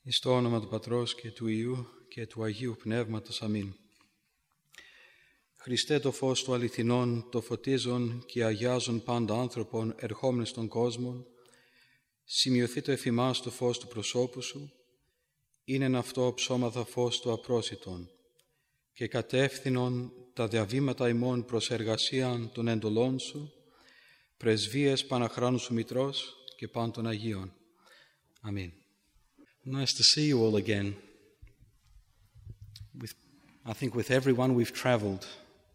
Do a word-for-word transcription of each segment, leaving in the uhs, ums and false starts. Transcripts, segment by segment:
Εις το όνομα του Πατρός και του Υιού και του Αγίου Πνεύματος. Αμήν. Χριστέ, το φως του αληθινών, το φωτίζον και αγιάζον πάντα άνθρωπον ερχόμενοι στον κόσμο, σημειωθεί το εφημάς το φως του προσώπου σου, είναι αυτό ψώμαθα φως του απρόσιτον, και κατεύθυνον τα διαβήματα ημών προς εργασίαν των εντολών σου, πρεσβείες Παναχράνου σου Μητρός και παν των Αγίων. Αμήν. Nice to see you all again. With, I think with everyone we've travelled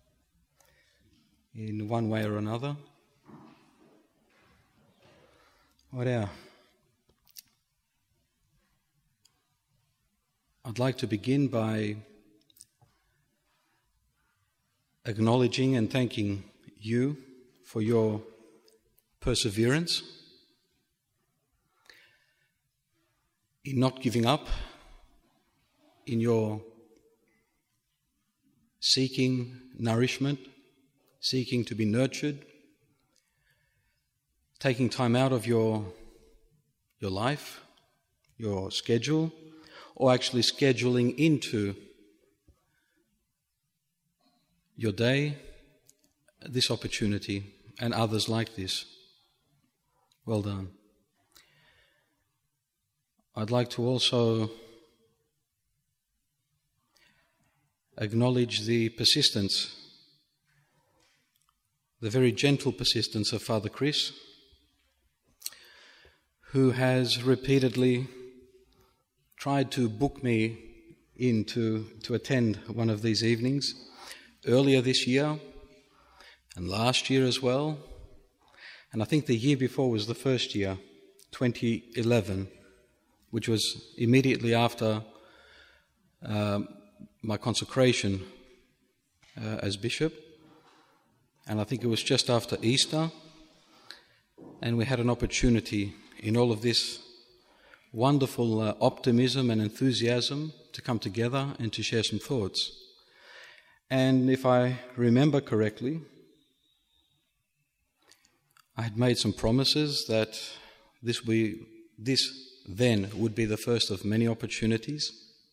in one way or another. Ωραία. I'd like to begin by acknowledging and thanking you for your perseverance in not giving up, in your seeking nourishment, seeking to be nurtured, taking time out of your, your life, your schedule, or actually scheduling into your day this opportunity and others like this. Well done. I'd like to also acknowledge the persistence, the very gentle persistence of Father Chris, who has repeatedly tried to book me in to, to attend one of these evenings earlier this year and last year as well. And I think the year before was the first year, twenty eleven, which was immediately after uh, my consecration uh, as bishop. And I think it was just after Easter. And we had an opportunity in all of this wonderful uh, optimism and enthusiasm to come together and to share some thoughts. And if I remember correctly, I had made some promises that this we this then would be the first of many opportunities.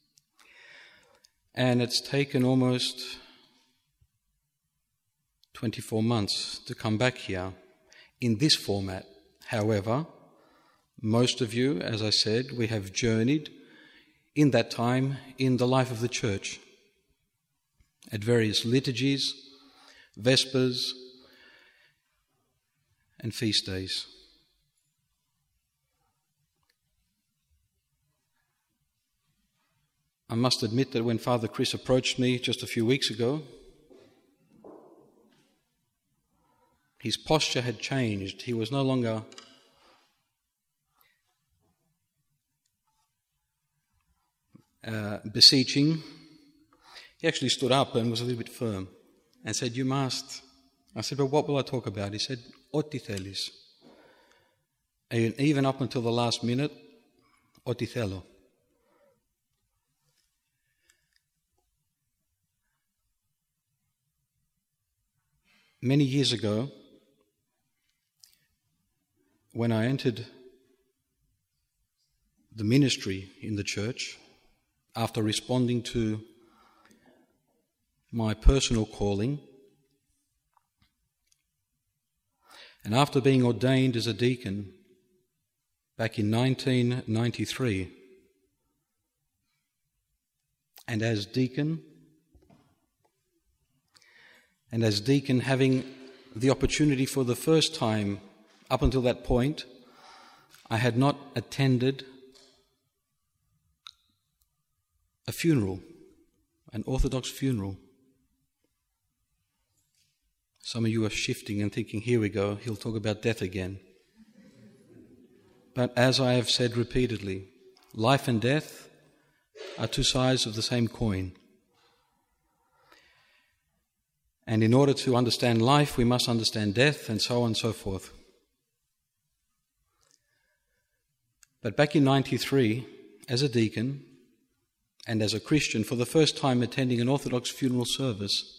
And it's taken almost twenty-four months to come back here in this format. However, most of you, as I said, we have journeyed in that time in the life of the church at various liturgies, vespers, and feast days. I must admit that when Father Chris approached me just a few weeks ago, his posture had changed. He was no longer uh, beseeching. He actually stood up and was a little bit firm and said, "You must." I said, "But what will I talk about?" He said, "Oti thelis." And even up until the last minute, "Oti thelo." Many years ago, when I entered the ministry in the church, after responding to my personal calling, and after being ordained as a deacon back in nineteen ninety-three, and as deacon, and as deacon having the opportunity for the first time, up until that point, I had not attended a funeral, an Orthodox funeral. Some of you are shifting and thinking, here we go, he'll talk about death again. But as I have said repeatedly, life and death are two sides of the same coin. And in order to understand life, we must understand death, and so on and so forth. But back in ninety-three, as a deacon and as a Christian, for the first time attending an Orthodox funeral service,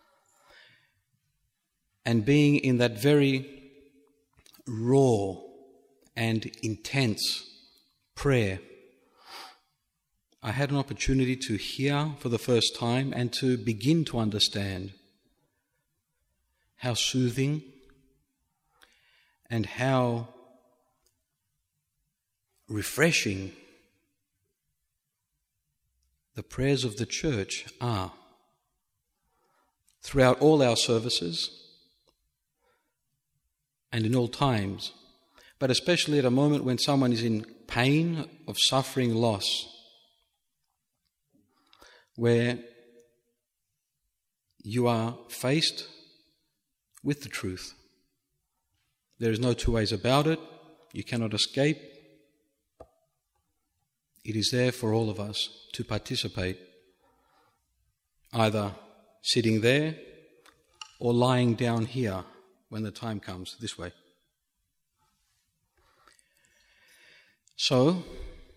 and being in that very raw and intense prayer I had an opportunity to hear for the first time and to begin to understand how soothing and how refreshing the prayers of the church are. Throughout all our services and in all times, but especially at a moment when someone is in pain of suffering loss, where you are faced with the truth. There is no two ways about it. You cannot escape. It is there for all of us to participate, either sitting there or lying down here when the time comes this way. So,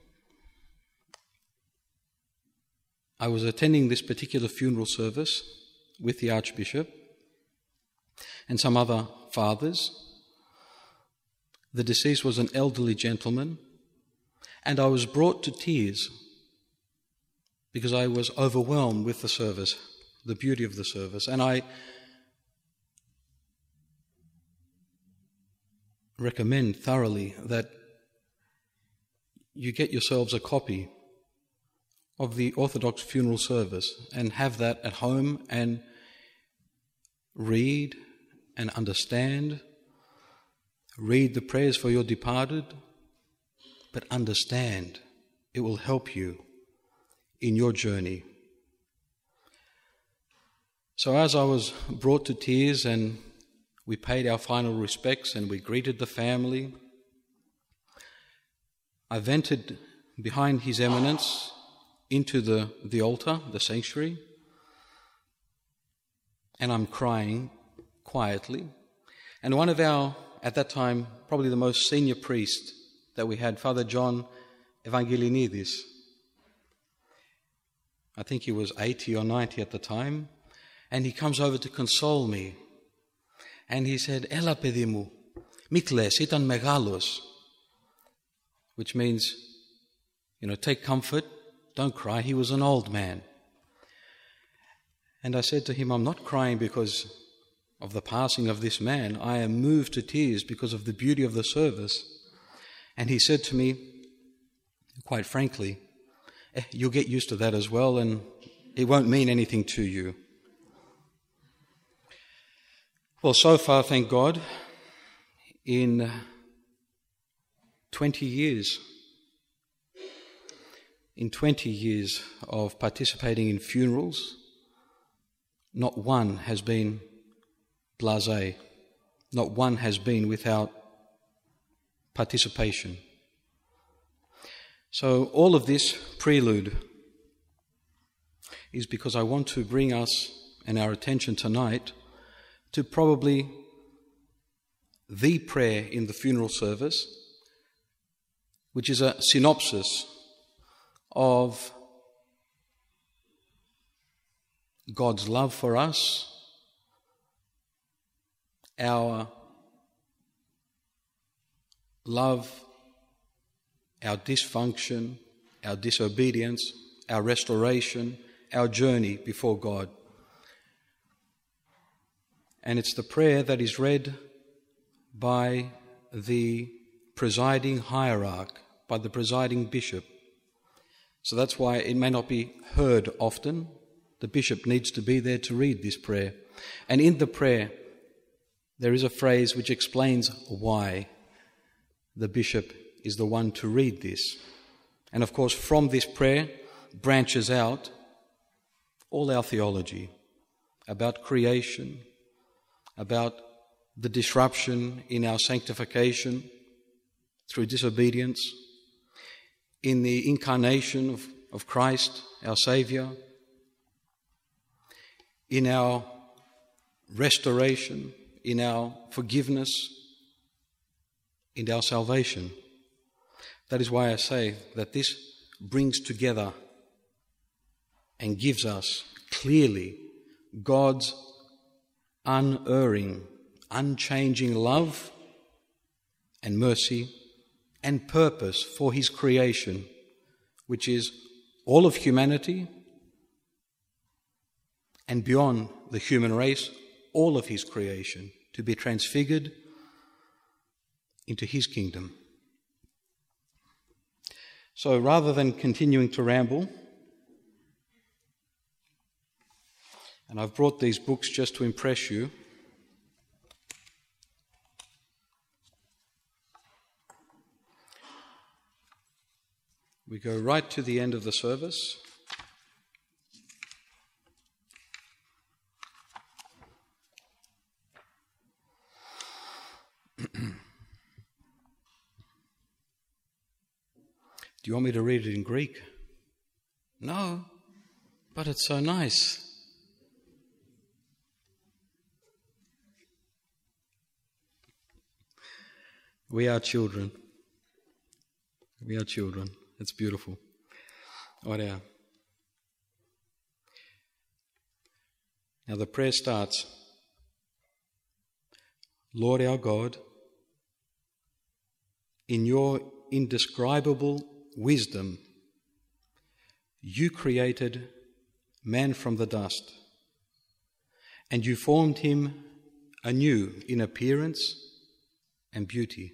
I was attending this particular funeral service with the Archbishop and some other fathers. The deceased was an elderly gentleman, and I was brought to tears because I was overwhelmed with the service, the beauty of the service. And I recommend thoroughly that you get yourselves a copy of the Orthodox funeral service and have that at home and read and understand. Read the prayers for your departed, but understand. It will help you in your journey. So as I was brought to tears and we paid our final respects and we greeted the family, I vented behind His Eminence into the, the altar, the sanctuary, and I'm crying quietly. And one of our, at that time, probably the most senior priest that we had, Father John Evangelinidis, I think he was eighty or ninety at the time, and he comes over to console me. And he said, "Έλα παιδί μου, μη κλαις, ήταν μεγάλος," which means, you know, take comfort, don't cry, he was an old man. And I said to him, I'm not crying because of the passing of this man. I am moved to tears because of the beauty of the service. And he said to me, quite frankly, eh, you'll get used to that as well, and it won't mean anything to you. Well, so far, thank God, in twenty years, in twenty years of participating in funerals, not one has been blasé, not one has been without participation. So all of this prelude is because I want to bring us and our attention tonight to probably the prayer in the funeral service, which is a synopsis of God's love for us, our love, our dysfunction, our disobedience, our restoration, our journey before God. And it's the prayer that is read by the presiding hierarch, by the presiding bishop. So that's why it may not be heard often. The bishop needs to be there to read this prayer. And in the prayer, there is a phrase which explains why the bishop is the one to read this. And of course, from this prayer branches out all our theology about creation, about the disruption in our sanctification through disobedience, in the incarnation of, of Christ, our Saviour, in our restoration, in our forgiveness, in our salvation. That is why I say that this brings together and gives us clearly God's unerring, unchanging love and mercy and purpose for His creation, which is all of humanity, and beyond the human race, all of his creation, to be transfigured into his kingdom. So rather than continuing to ramble, and I've brought these books just to impress you, we go right to the end of the service. Do you want me to read it in Greek? No, but it's so nice. We are children. We are children. It's beautiful. Ωραία. Now the prayer starts, Lord our God, in your indescribable wisdom, you created man from the dust, and you formed him anew in appearance and beauty,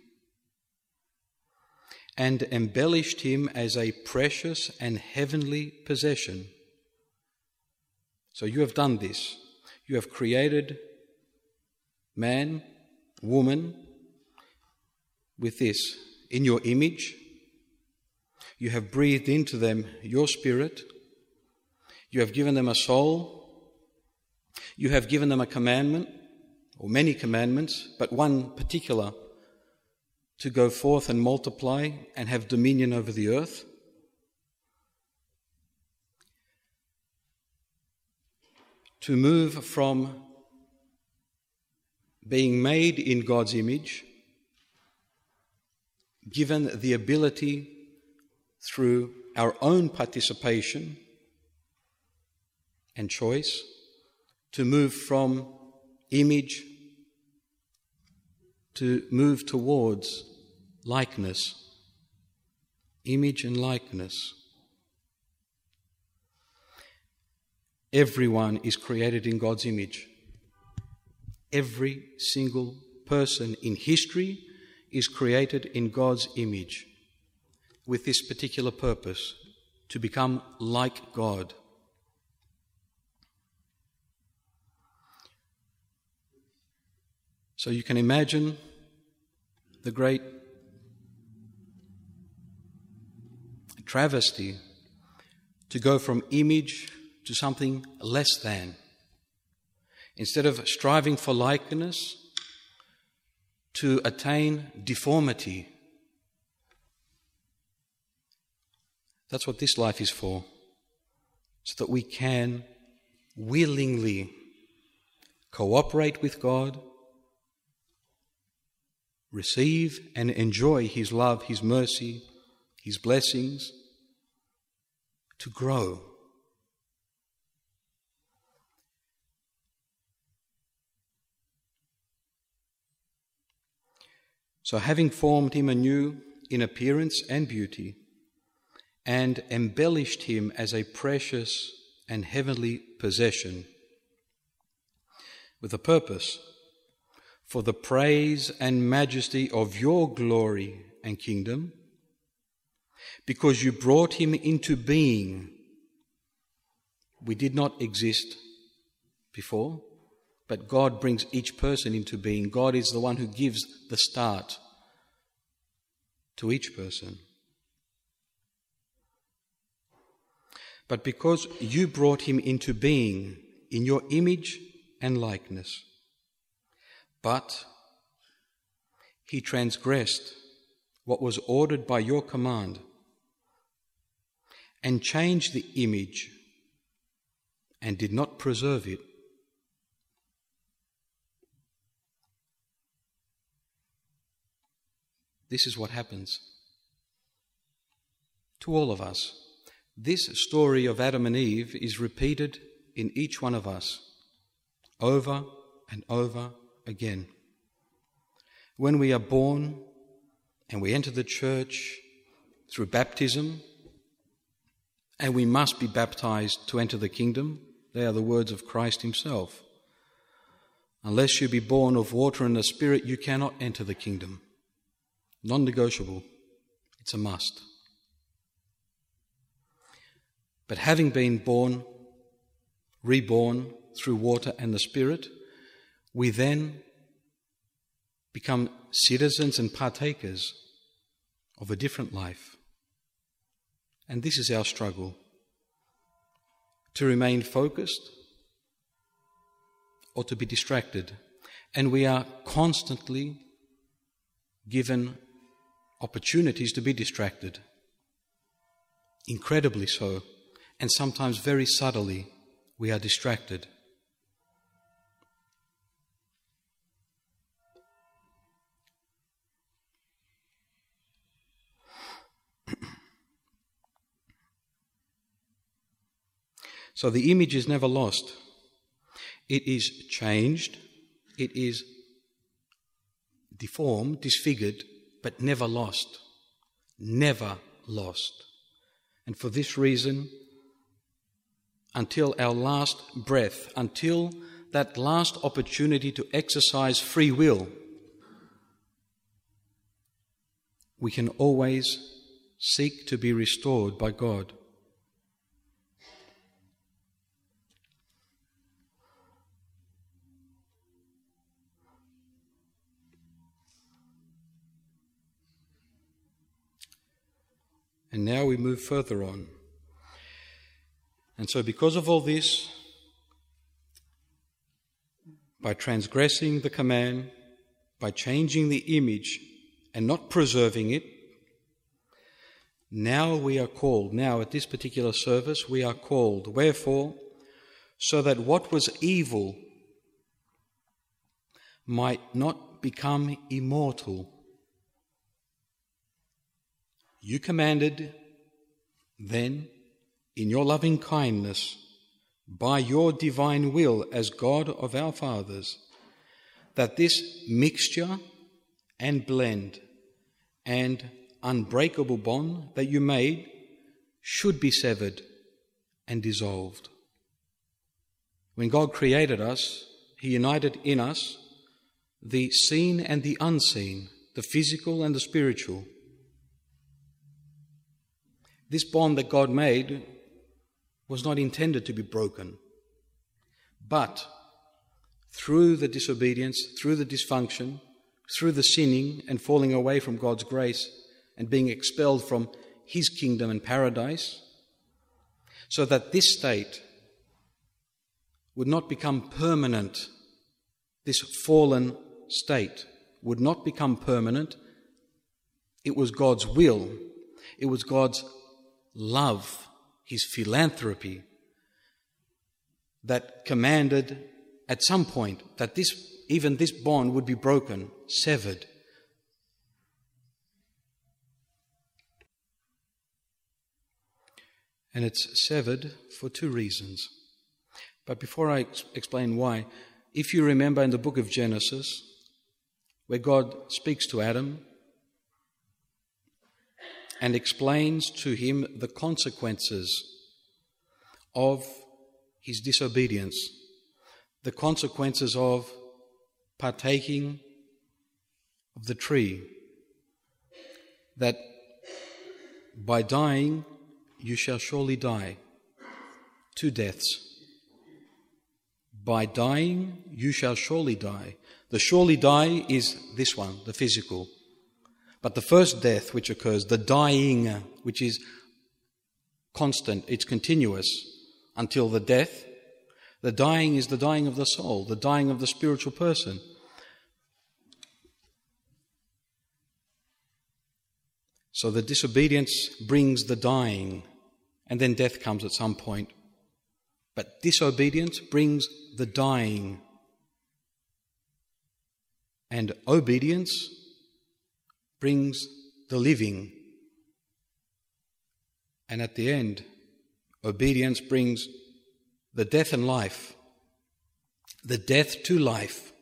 and embellished him as a precious and heavenly possession. So you have done this. You have created man, woman, with this, in your image. You have breathed into them your spirit. You have given them a soul. You have given them a commandment, or many commandments, but one particular, to go forth and multiply and have dominion over the earth. To move from being made in God's image, given the ability through our own participation and choice, to move from image to move towards likeness, image and likeness. Everyone is created in God's image. Every single person in history is created in God's image with this particular purpose, to become like God. So you can imagine the great travesty to go from image to something less than. Instead of striving for likeness, to attain deformity. That's what this life is for, so that we can willingly cooperate with God, receive and enjoy His love, His mercy, His blessings, to grow. So having formed him anew in appearance and beauty, and embellished him as a precious and heavenly possession, with a purpose, for the praise and majesty of your glory and kingdom, because you brought him into being. We did not exist before, but God brings each person into being. God is the one who gives the start to each person. But because you brought him into being in your image and likeness, but he transgressed what was ordered by your command and changed the image and did not preserve it. This is what happens to all of us. This story of Adam and Eve is repeated in each one of us over and over again. When we are born and we enter the church through baptism and we must be baptized to enter the kingdom. They are the words of Christ himself. Unless you be born of water and the Spirit, you cannot enter the kingdom. Non-negotiable. It's a must. But having been born, reborn through water and the Spirit, we then become citizens and partakers of a different life. And this is our struggle, to remain focused or to be distracted. And we are constantly given opportunities to be distracted, incredibly so, and sometimes very subtly we are distracted. So the image is never lost. It is changed, it is deformed, disfigured, but never lost. Never lost. And for this reason, until our last breath, until that last opportunity to exercise free will, we can always seek to be restored by God. And now we move further on. And so because of all this, by transgressing the command, by changing the image and not preserving it, now we are called, now at this particular service we are called. Wherefore, so that what was evil might not become immortal. You commanded then, in your loving kindness, by your divine will as God of our fathers, that this mixture and blend and unbreakable bond that you made should be severed and dissolved. When God created us, He united in us the seen and the unseen, the physical and the spiritual. This bond that God made was not intended to be broken. But through the disobedience, through the dysfunction, through the sinning and falling away from God's grace and being expelled from His kingdom and paradise, so that this state would not become permanent, this fallen state would not become permanent, it was God's will, it was God's love, His philanthropy, that commanded at some point that this, even this bond would be broken, severed. And it's severed for two reasons. But before I ex- explain why, if you remember in the book of Genesis, where God speaks to Adam and explains to him the consequences of his disobedience, the consequences of partaking of the tree, that by dying you shall surely die. Two deaths. By dying you shall surely die. The surely die is this one, the physical. But the first death which occurs, the dying, which is constant, it's continuous until the death, the dying is the dying of the soul, the dying of the spiritual person. So the disobedience brings the dying, and then death comes at some point. But disobedience brings the dying, and obedience brings the living. And at the end, obedience brings the death and life, the death to life,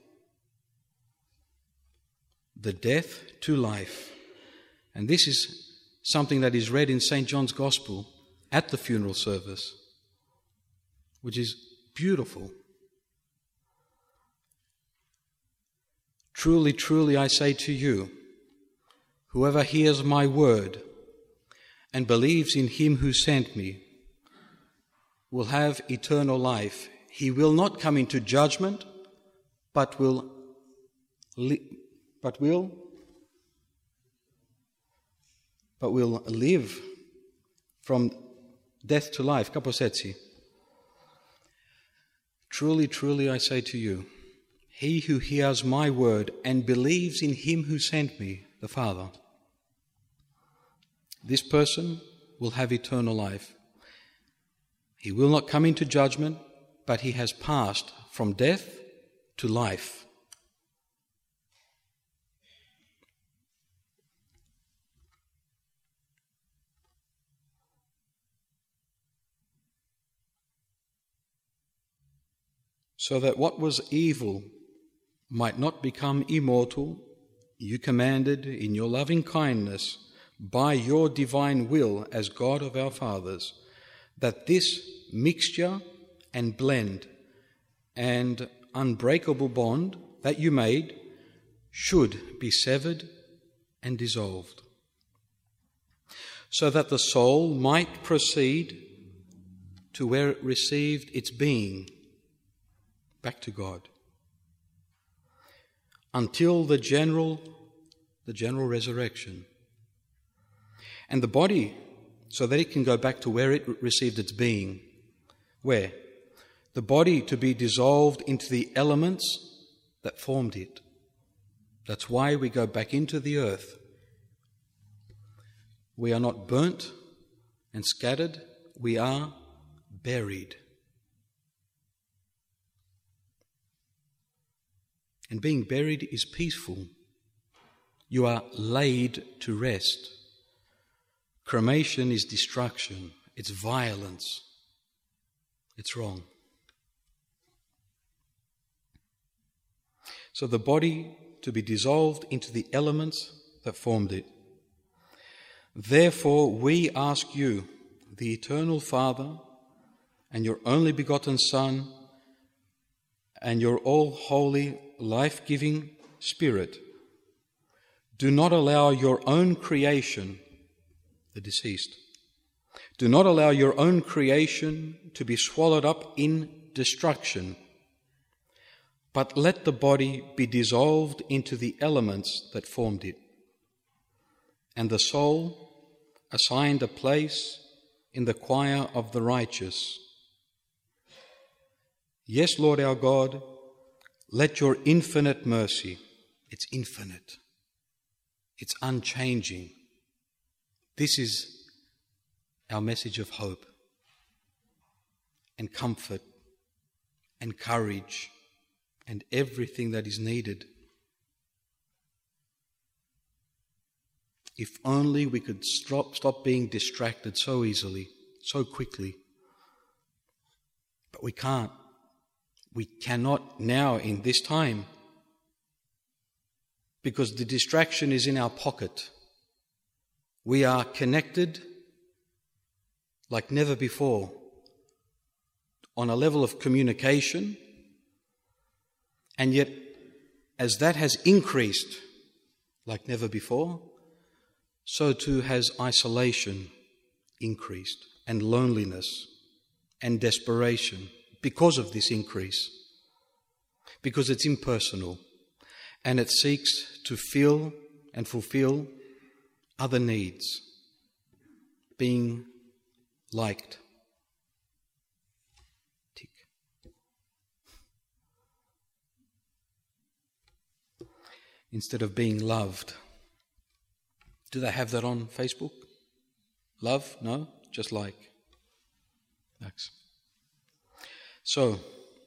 the death to life. And this is something that is read in Saint John's Gospel at the funeral service, which is beautiful. Truly, truly, I say to you, whoever hears my word and believes in him who sent me will have eternal life. He will not come into judgment, but will, li- but will, but will live from death to life. Kaposetsi. Truly, truly, I say to you, he who hears my word and believes in him who sent me, the Father, this person will have eternal life. He will not come into judgment, but he has passed from death to life. So that what was evil might not become immortal, you commanded in your loving kindness by your divine will as God of our fathers, that this mixture and blend and unbreakable bond that you made should be severed and dissolved, so that the soul might proceed to where it received its being, back to God, until the general, the general resurrection. And the body, so that it can go back to where it received its being. Where? The body to be dissolved into the elements that formed it. That's why we go back into the earth. We are not burnt and scattered, we are buried. And being buried is peaceful. You are laid to rest. Cremation is destruction. It's violence. It's wrong. So the body to be dissolved into the elements that formed it. Therefore we ask you, the eternal Father, and your only begotten Son, and your all-holy, life-giving Spirit, do not allow your own creation, the deceased, do not allow your own creation to be swallowed up in destruction, but let the body be dissolved into the elements that formed it, and the soul assigned a place in the choir of the righteous. Yes, Lord our God, let your infinite mercy, it's infinite, it's unchanging. This is our message of hope and comfort and courage and everything that is needed. If only we could stop, stop being distracted so easily, so quickly. But we can't. We cannot now in this time, because the distraction is in our pocket. We are connected like never before on a level of communication, and yet as that has increased like never before, so too has isolation increased, and loneliness and desperation because of this increase, because it's impersonal and it seeks to fill and fulfill other needs, being liked. Tick. Instead of being loved. Do they have that on Facebook? Love? No? Just like. Thanks. So,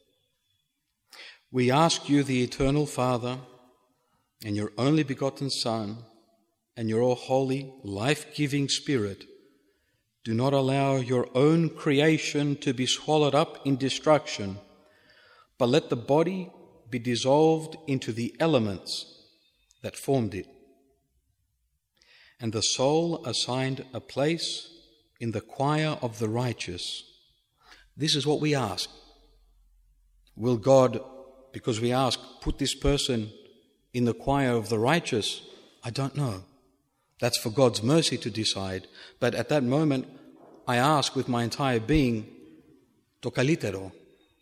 we ask you, the eternal Father, and your only begotten Son, and your all-holy, life-giving Spirit, do not allow your own creation to be swallowed up in destruction, but let the body be dissolved into the elements that formed it, and the soul assigned a place in the choir of the righteous. This is what we ask. Will God, because we ask, put this person in the choir of the righteous? I don't know. That's for God's mercy to decide. But at that moment, I ask with my entire being, to kalitero.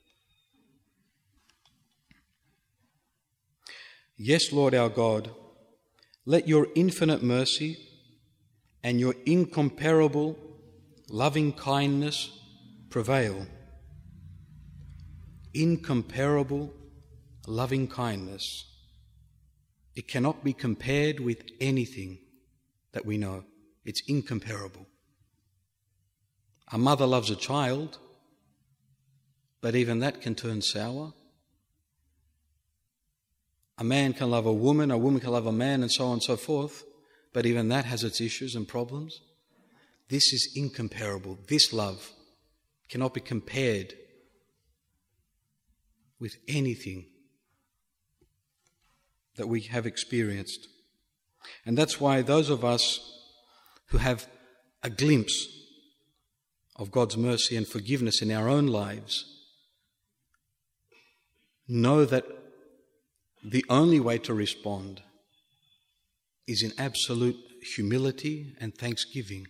Yes, Lord our God, let your infinite mercy and your incomparable loving kindness prevail. Incomparable loving kindness. It cannot be compared with anything that we know. It's incomparable. A mother loves a child, but even that can turn sour. A man can love a woman, a woman can love a man, and so on and so forth, but even that has its issues and problems. This is incomparable. This love cannot be compared with anything that we have experienced. And that's why those of us who have a glimpse of God's mercy and forgiveness in our own lives know that the only way to respond is in absolute humility and thanksgiving.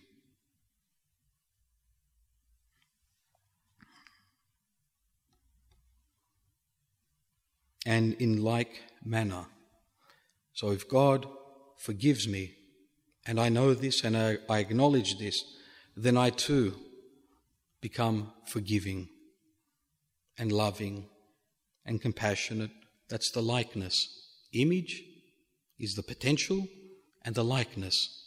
And in like manner. So if God forgives me, and I know this and I, I acknowledge this, then I too become forgiving and loving and compassionate. That's the likeness. Image is the potential and the likeness.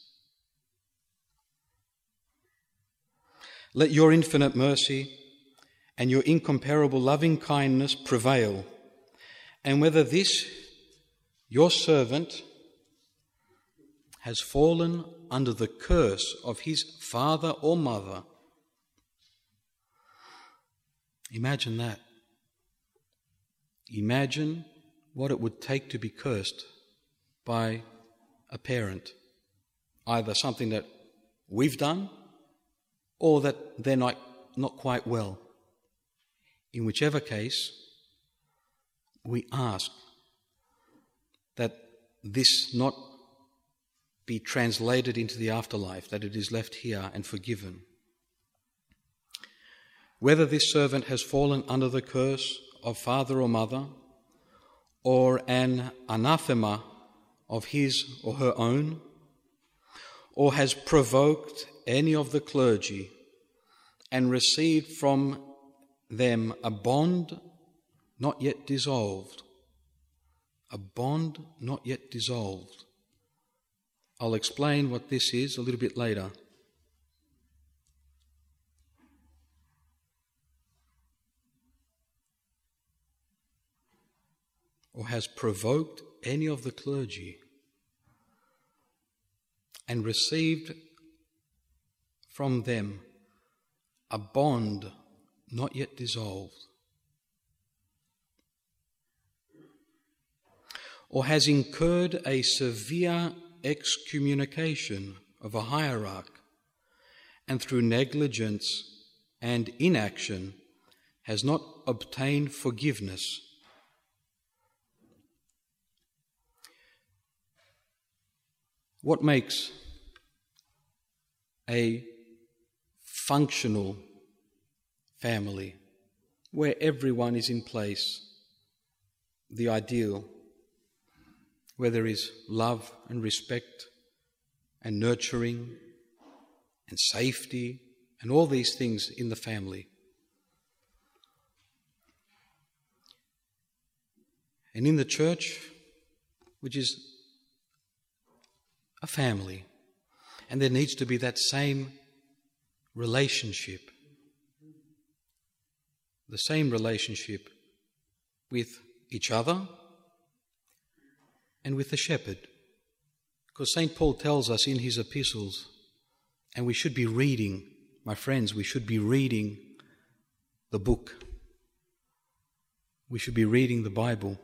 Let your infinite mercy and your incomparable loving kindness prevail. And whether this, your servant, has fallen under the curse of his father or mother. Imagine that. Imagine what it would take to be cursed by a parent. Either something that we've done or that they're not, not quite well. In whichever case, we ask that this not be translated into the afterlife, that it is left here and forgiven. Whether this servant has fallen under the curse of father or mother, or an anathema of his or her own, or has provoked any of the clergy and received from them a bond not yet dissolved, a bond not yet dissolved. I'll explain what this is a little bit later. Or has provoked any of the clergy and received from them a bond not yet dissolved, or has incurred a severe excommunication of a hierarch, and through negligence and inaction has not obtained forgiveness. What makes a functional family where everyone is in place, the ideal, where there is love and respect and nurturing and safety and all these things in the family? And in the church, which is a family, and there needs to be that same relationship, the same relationship with each other and with the shepherd. Because Saint Paul tells us in his epistles, and we should be reading, my friends, we should be reading the book. We should be reading the Bible.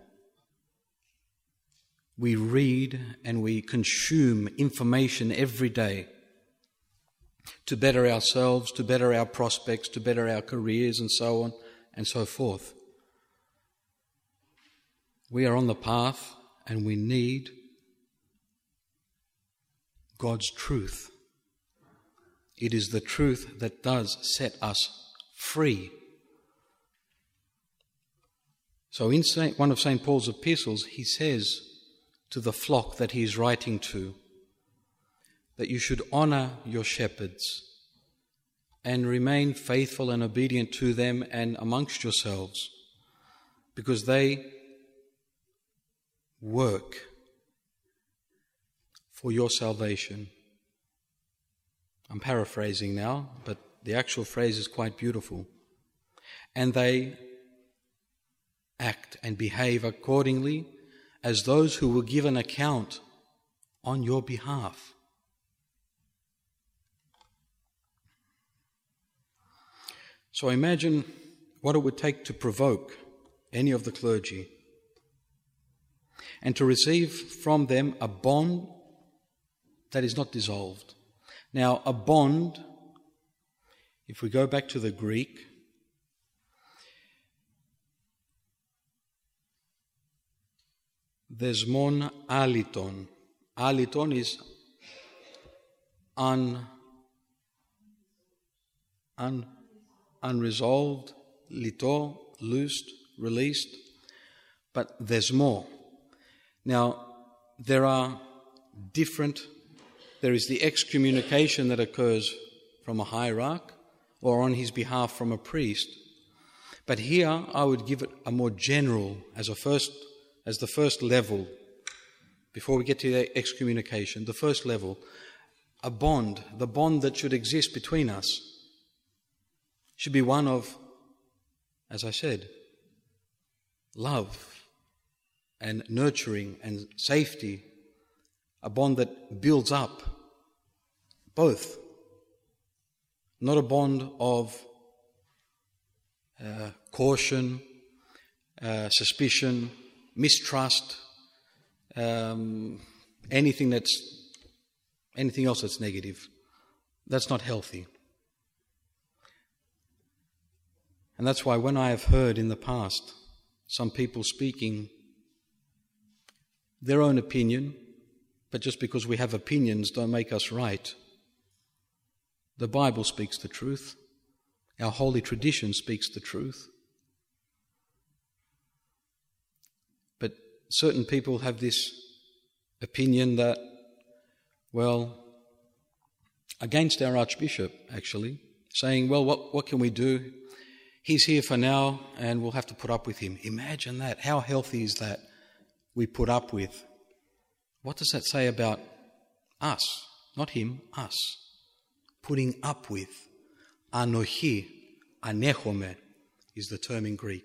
We read and we consume information every day. to better ourselves, to better our prospects, to better our careers and so on and so forth. We are on the path and we need God's truth. It is the truth that does set us free. So in Saint, one of Saint Paul's epistles, he says to the flock that he is writing to, that you should honour your shepherds and remain faithful and obedient to them and amongst yourselves, because they work for your salvation. I'm paraphrasing now, but the actual phrase is quite beautiful. And they act and behave accordingly as those who will give an account on your behalf. So imagine what it would take to provoke any of the clergy and to receive from them a bond that is not dissolved. Now, a bond, if we go back to the Greek, desmon aliton. Aliton is un, un, unresolved, lito, loosed, released, but there's more. Now, there are different, there is the excommunication that occurs from a hierarch or on his behalf from a priest. But here I would give it a more general, as a first, as the first level, before we get to the excommunication, the first level, a bond, the bond that should exist between us should be one of, as I said, love and nurturing and safety, a bond that builds up both, not a bond of uh, caution, uh, suspicion, mistrust, um, anything that's anything else that's negative. That's not healthy. And that's why when I have heard in the past some people speaking their own opinion, but just because we have opinions don't make us right. The Bible speaks the truth. Our holy tradition speaks the truth. But certain people have this opinion that, well, against our Archbishop, actually, saying, well, what, what can we do? He's here for now and we'll have to put up with him. Imagine that. How healthy is that? We put up with. What does that say about us? Not him, us. Putting up with. Anochi, anechome is the term in Greek.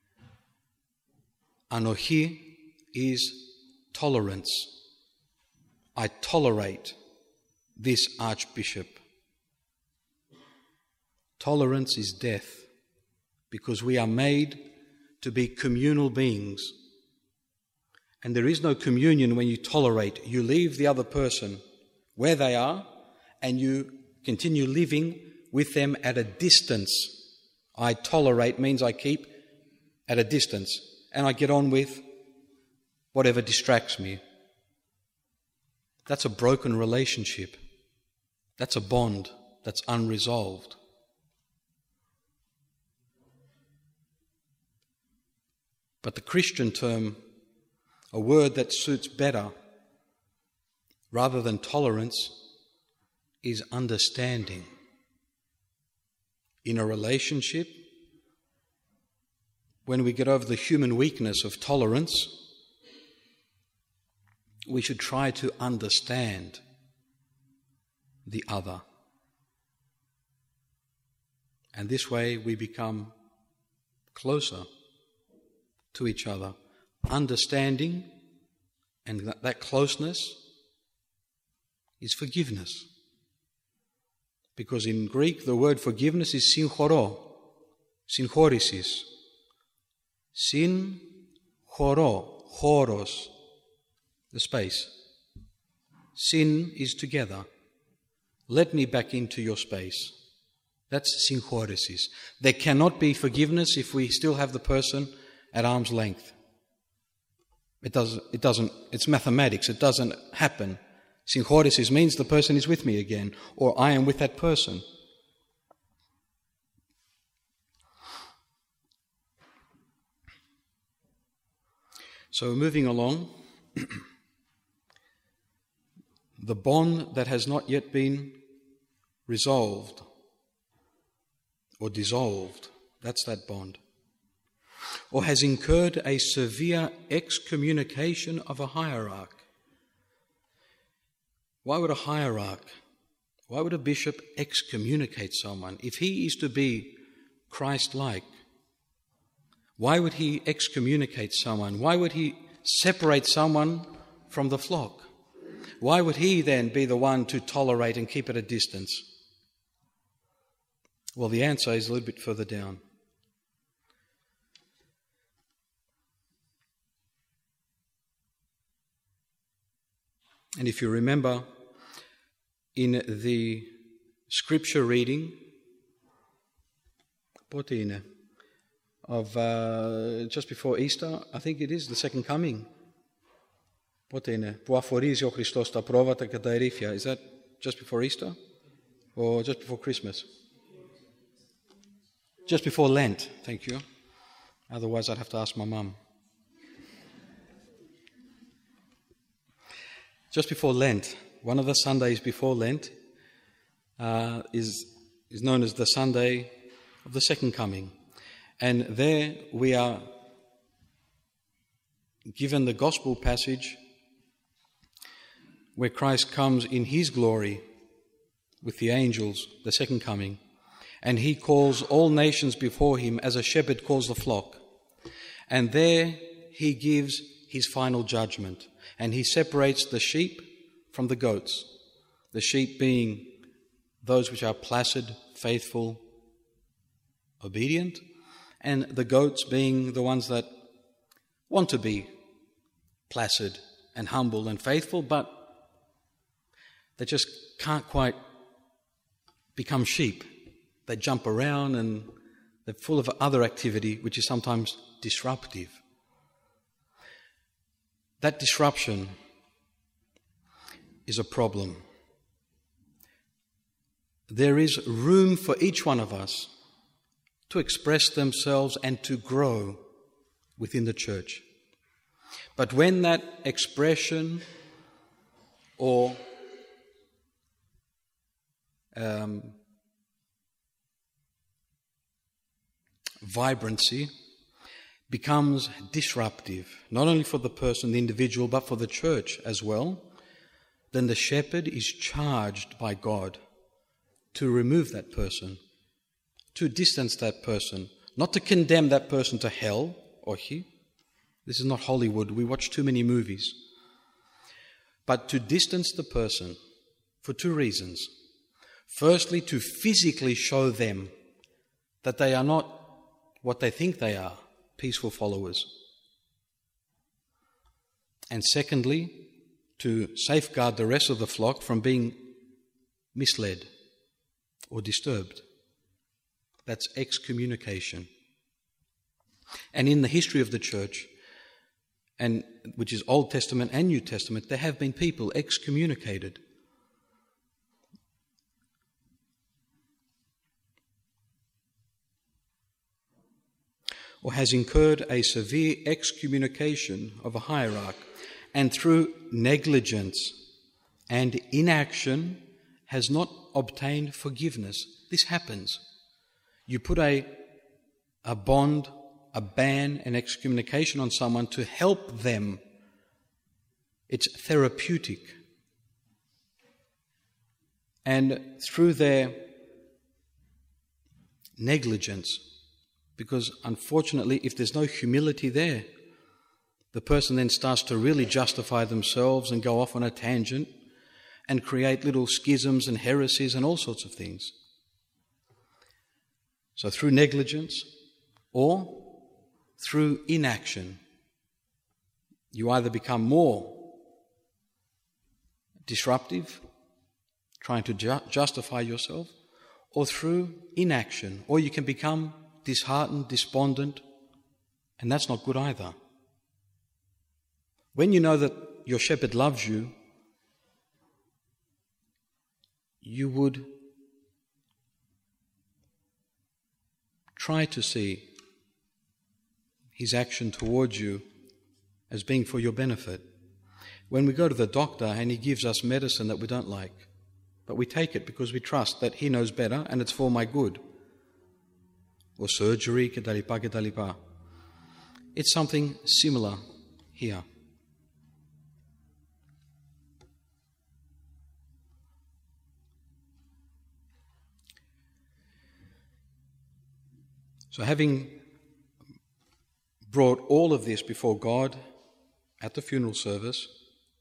Anochi is tolerance. I tolerate this archbishop. Tolerance is death, because we are made to be communal beings. And there is no communion when you tolerate. You leave the other person where they are and you continue living with them at a distance. I tolerate means I keep at a distance and I get on with whatever distracts me. That's a broken relationship. That's a bond that's unresolved. But the Christian term, a word that suits better, rather than tolerance, is understanding. In a relationship, when we get over the human weakness of tolerance, we should try to understand the other. And this way we become closer to each other. Understanding and that, that closeness is forgiveness. Because in Greek the word forgiveness is synchoro, synchorisis. Synchoro, choros, the space. Syn is together. let me back into your space. That's synchroresis. There cannot be forgiveness if we still have the person at arm's length. It doesn't, it doesn't, it's mathematics. It doesn't happen. Synchroresis means the person is with me again, or I am with that person. So moving along, the bond that has not yet been resolved or dissolved, that's that bond, or has incurred a severe excommunication of a hierarch. Why would a hierarch, why would a bishop excommunicate someone? If he is to be Christ-like, why would he excommunicate someone? Why would he separate someone from the flock? Why would he then be the one to tolerate and keep at a distance? Well, the answer is a little bit further down. And if you remember, in the scripture reading, πότε είναι? Of uh, just before Easter, I think it is the second coming. Πότε είναι? Που αφορίζει ο Χριστός τα πρόβατα και τα ερήφια. Is that just before Easter? Or just before Christmas? Just before Lent, thank you. Otherwise I'd have to ask my mum. Just before Lent, one of the Sundays before Lent uh, is, is known as the Sunday of the Second Coming. And there we are given the gospel passage where Christ comes in his glory with the angels, the second coming, and he calls all nations before him as a shepherd calls the flock. And there he gives his final judgment, and he separates the sheep from the goats, the sheep being those which are placid, faithful, obedient, and the goats being the ones that want to be placid and humble and faithful, but they just can't quite become sheep. They jump around and they're full of other activity which is sometimes disruptive. That disruption is a problem. There is room for each one of us to express themselves and to grow within the church. But when that expression or um, vibrancy becomes disruptive, not only for the person, the individual, but for the church as well, then the shepherd is charged by God to remove that person, to distance that person, not to condemn that person to hell, or he. This is not Hollywood, we watch too many movies. But to distance the person for two reasons. Firstly, to physically show them that they are not what they think they are, peaceful followers. And secondly, to safeguard the rest of the flock from being misled or disturbed. That's excommunication. And in the history of the church, and which is Old Testament and New Testament, there have been people excommunicated. Or has incurred a severe excommunication of a hierarch, and through negligence and inaction has not obtained forgiveness. This happens. You put a, a bond, a ban, an excommunication on someone to help them. It's therapeutic. And through their negligence, because unfortunately, if there's no humility there, the person then starts to really justify themselves and go off on a tangent and create little schisms and heresies and all sorts of things. So through negligence or through inaction, you either become more disruptive trying to ju- justify yourself, or through inaction, or you can become disheartened, despondent, and that's not good either. When you know that your shepherd loves you, you would try to see his action towards you as being for your benefit. When we go to the doctor and he gives us medicine that we don't like, but we take it because we trust that he knows better and it's for my good, or surgery, kedalipa, kedalipa. It's something similar here. So having brought all of this before God at the funeral service,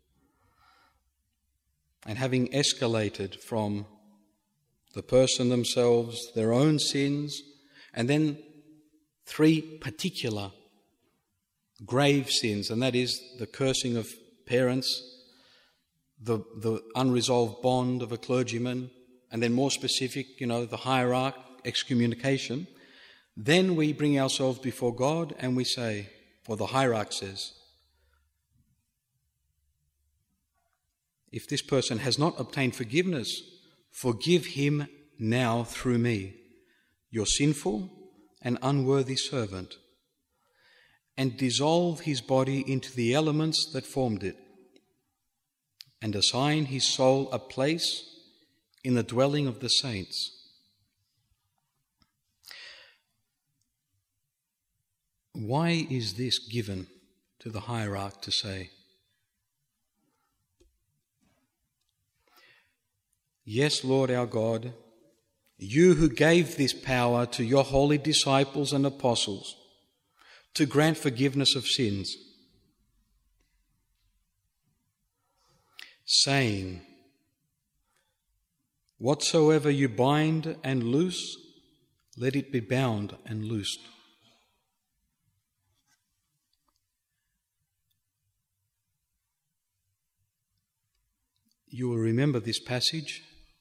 and having escalated from the person themselves, their own sins, and then three particular grave sins, and that is the cursing of parents, the, the unresolved bond of a clergyman, and then more specific, you know, the hierarch, excommunication. Then we bring ourselves before God and we say, or the hierarch says, if this person has not obtained forgiveness, forgive him now through me, your sinful and unworthy servant, and dissolve his body into the elements that formed it, and assign his soul a place in the dwelling of the saints. Why is this given to the hierarch to say? Yes, Lord our God, you who gave this power to your holy disciples and apostles to grant forgiveness of sins, saying, whatsoever you bind and loose, let it be bound and loosed. You will remember this passage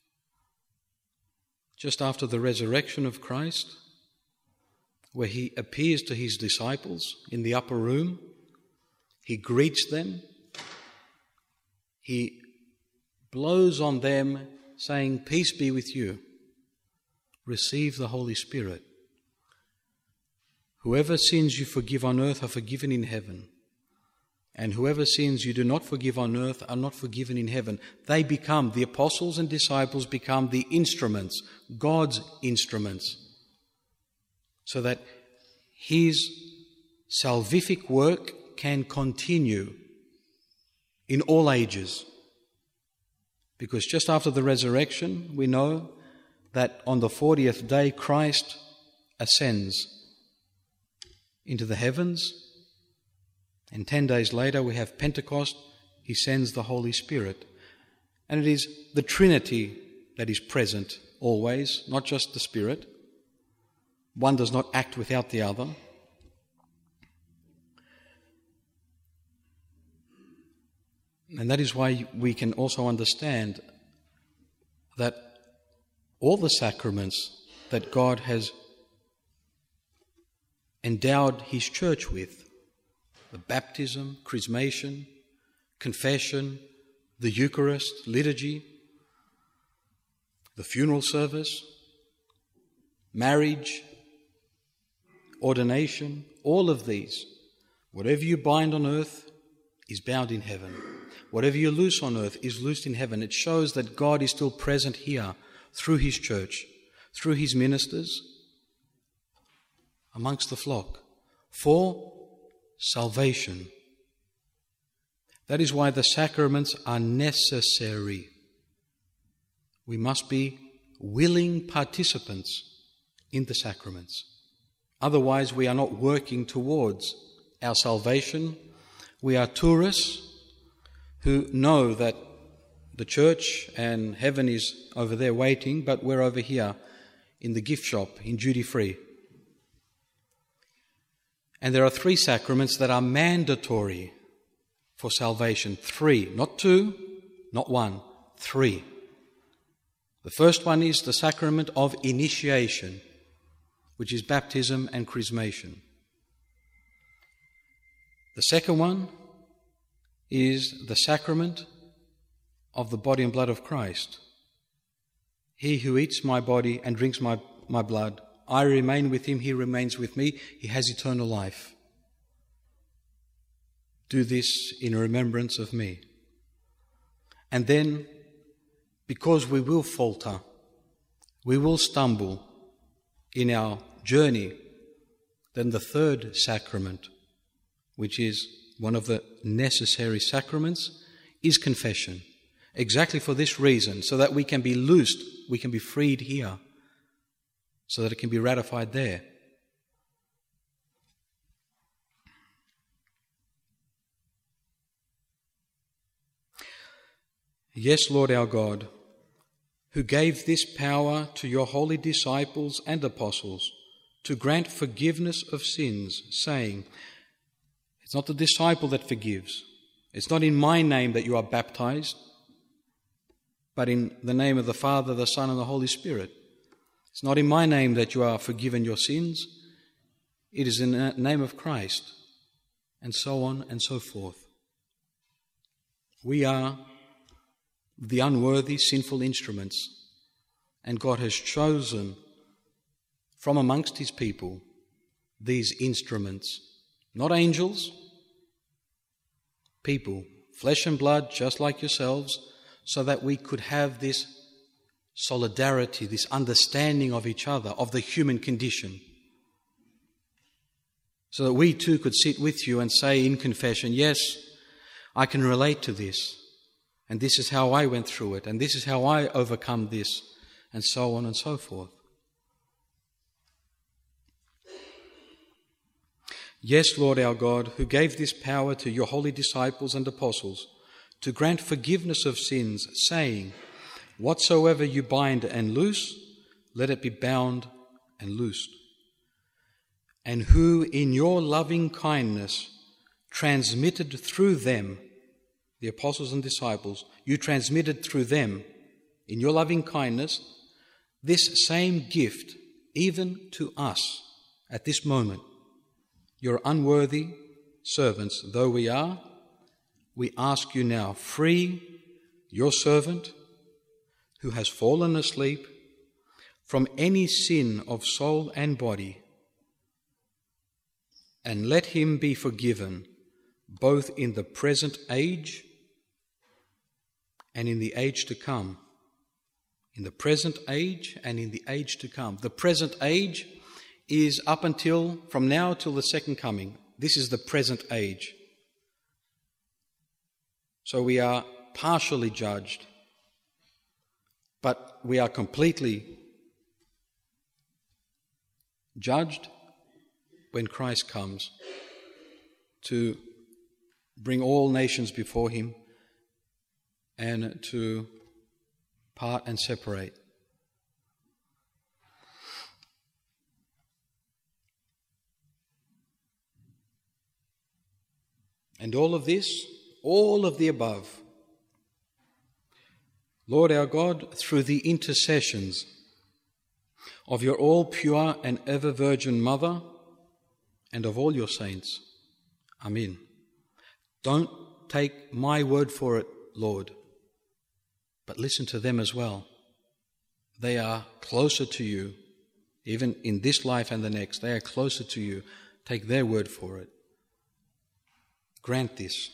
just after the resurrection of Christ, where he appears to his disciples in the upper room. He greets them. He blows on them, saying, peace be with you. Receive the Holy Spirit. Whoever sins you forgive on earth are forgiven in heaven. And whoever sins you do not forgive on earth are not forgiven in heaven. They become, the apostles and disciples become the instruments, God's instruments, so that his salvific work can continue in all ages. Because just after the resurrection, we know that on the fortieth day Christ ascends into the heavens. And ten days later we have Pentecost, he sends the Holy Spirit. And it is the Trinity that is present always, not just the Spirit. One does not act without the other. And that is why we can also understand that all the sacraments that God has endowed his church with, the baptism, chrismation, confession, the Eucharist, liturgy, the funeral service, marriage, ordination, all of these, whatever you bind on earth is bound in heaven. Whatever you loose on earth is loosed in heaven. It shows that God is still present here through his church, through his ministers, amongst the flock, for salvation. That is why the sacraments are necessary. We must be willing participants in the sacraments. Otherwise, we are not working towards our salvation. We are tourists who know that the church and heaven is over there waiting, but we're over here in the gift shop, in duty-free. And there are three sacraments that are mandatory for salvation. Three, not two, not one, three. The first one is the sacrament of initiation, which is baptism and chrismation. The second one is the sacrament of the body and blood of Christ. He who eats my body and drinks my, my blood, I remain with him, he remains with me, he has eternal life. Do this in remembrance of me. And then, because we will falter, we will stumble in our journey, then the third sacrament, which is one of the necessary sacraments, is confession. Exactly for this reason, so that we can be loosed, we can be freed here, so that it can be ratified there. Yes, Lord our God, who gave this power to your holy disciples and apostles to grant forgiveness of sins, saying, it's not the disciple that forgives. It's not in my name that you are baptized, but in the name of the Father, the Son, and the Holy Spirit. It's not in my name that you are forgiven your sins. It is in the name of Christ, and so on and so forth. We are the unworthy, sinful instruments, and God has chosen from amongst his people these instruments, not angels, people, flesh and blood, just like yourselves, so that we could have this solidarity, this understanding of each other, of the human condition, so that we too could sit with you and say in confession, yes, I can relate to this, and this is how I went through it, and this is how I overcome this, and so on and so forth. Yes, Lord our God, who gave this power to your holy disciples and apostles to grant forgiveness of sins, saying, whatsoever you bind and loose, let it be bound and loosed. And who in your loving kindness transmitted through them, the apostles and disciples, you transmitted through them, in your loving kindness, this same gift, even to us at this moment, your unworthy servants, though we are, we ask you now, free your servant who has fallen asleep from any sin of soul and body, and let him be forgiven both in the present age and in the age to come. In the present age and in the age to come. The present age is up until, from now till the second coming. This is the present age. So we are partially judged, but we are completely judged when Christ comes to bring all nations before him and to part and separate. And all of this, all of the above, Lord our God, through the intercessions of your all-pure and ever-virgin Mother and of all your saints. Amen. Don't take my word for it, Lord, but listen to them as well. They are closer to you, even in this life and the next. They are closer to you. Take their word for it. Grant this.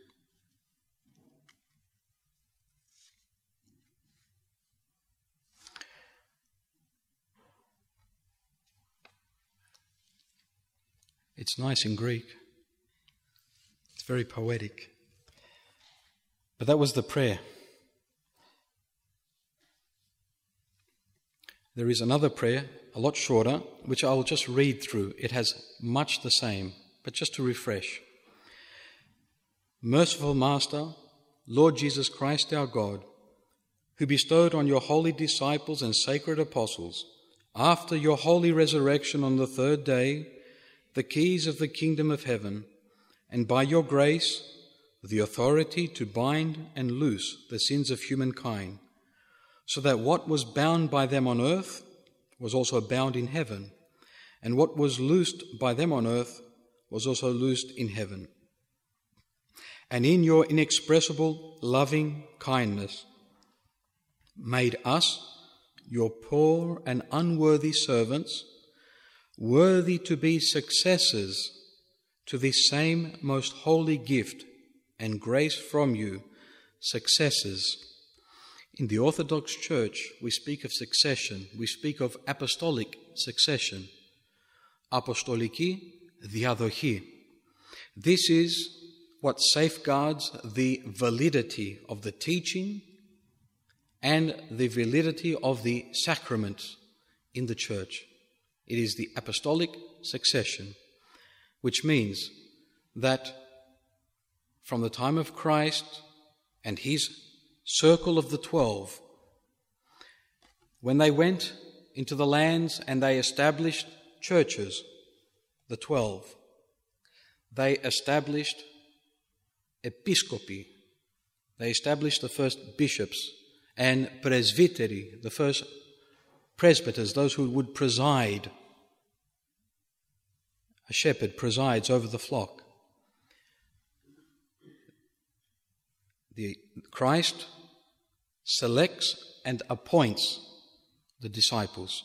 It's nice in Greek. It's very poetic. But that was the prayer. There is another prayer, a lot shorter, which I'll just read through. It has much the same, but just to refresh. Merciful Master, Lord Jesus Christ our God, who bestowed on your holy disciples and sacred apostles, after your holy resurrection on the third day, the keys of the kingdom of heaven, and by your grace, the authority to bind and loose the sins of humankind, so that what was bound by them on earth was also bound in heaven, and what was loosed by them on earth was also loosed in heaven. And in your inexpressible loving kindness made us, your poor and unworthy servants, worthy to be successors to this same most holy gift and grace from you, successors. In the Orthodox Church, we speak of succession. We speak of apostolic succession. Apostoliki diadochi. This is what safeguards the validity of the teaching and the validity of the sacraments in the Church. It is the apostolic succession, which means that from the time of Christ and his circle of the twelve, when they went into the lands and they established churches, the twelve, they established episcopi, they established the first bishops, and presbyteri, the first presbyters, those who would preside. A shepherd presides over the flock. The Christ selects and appoints the disciples.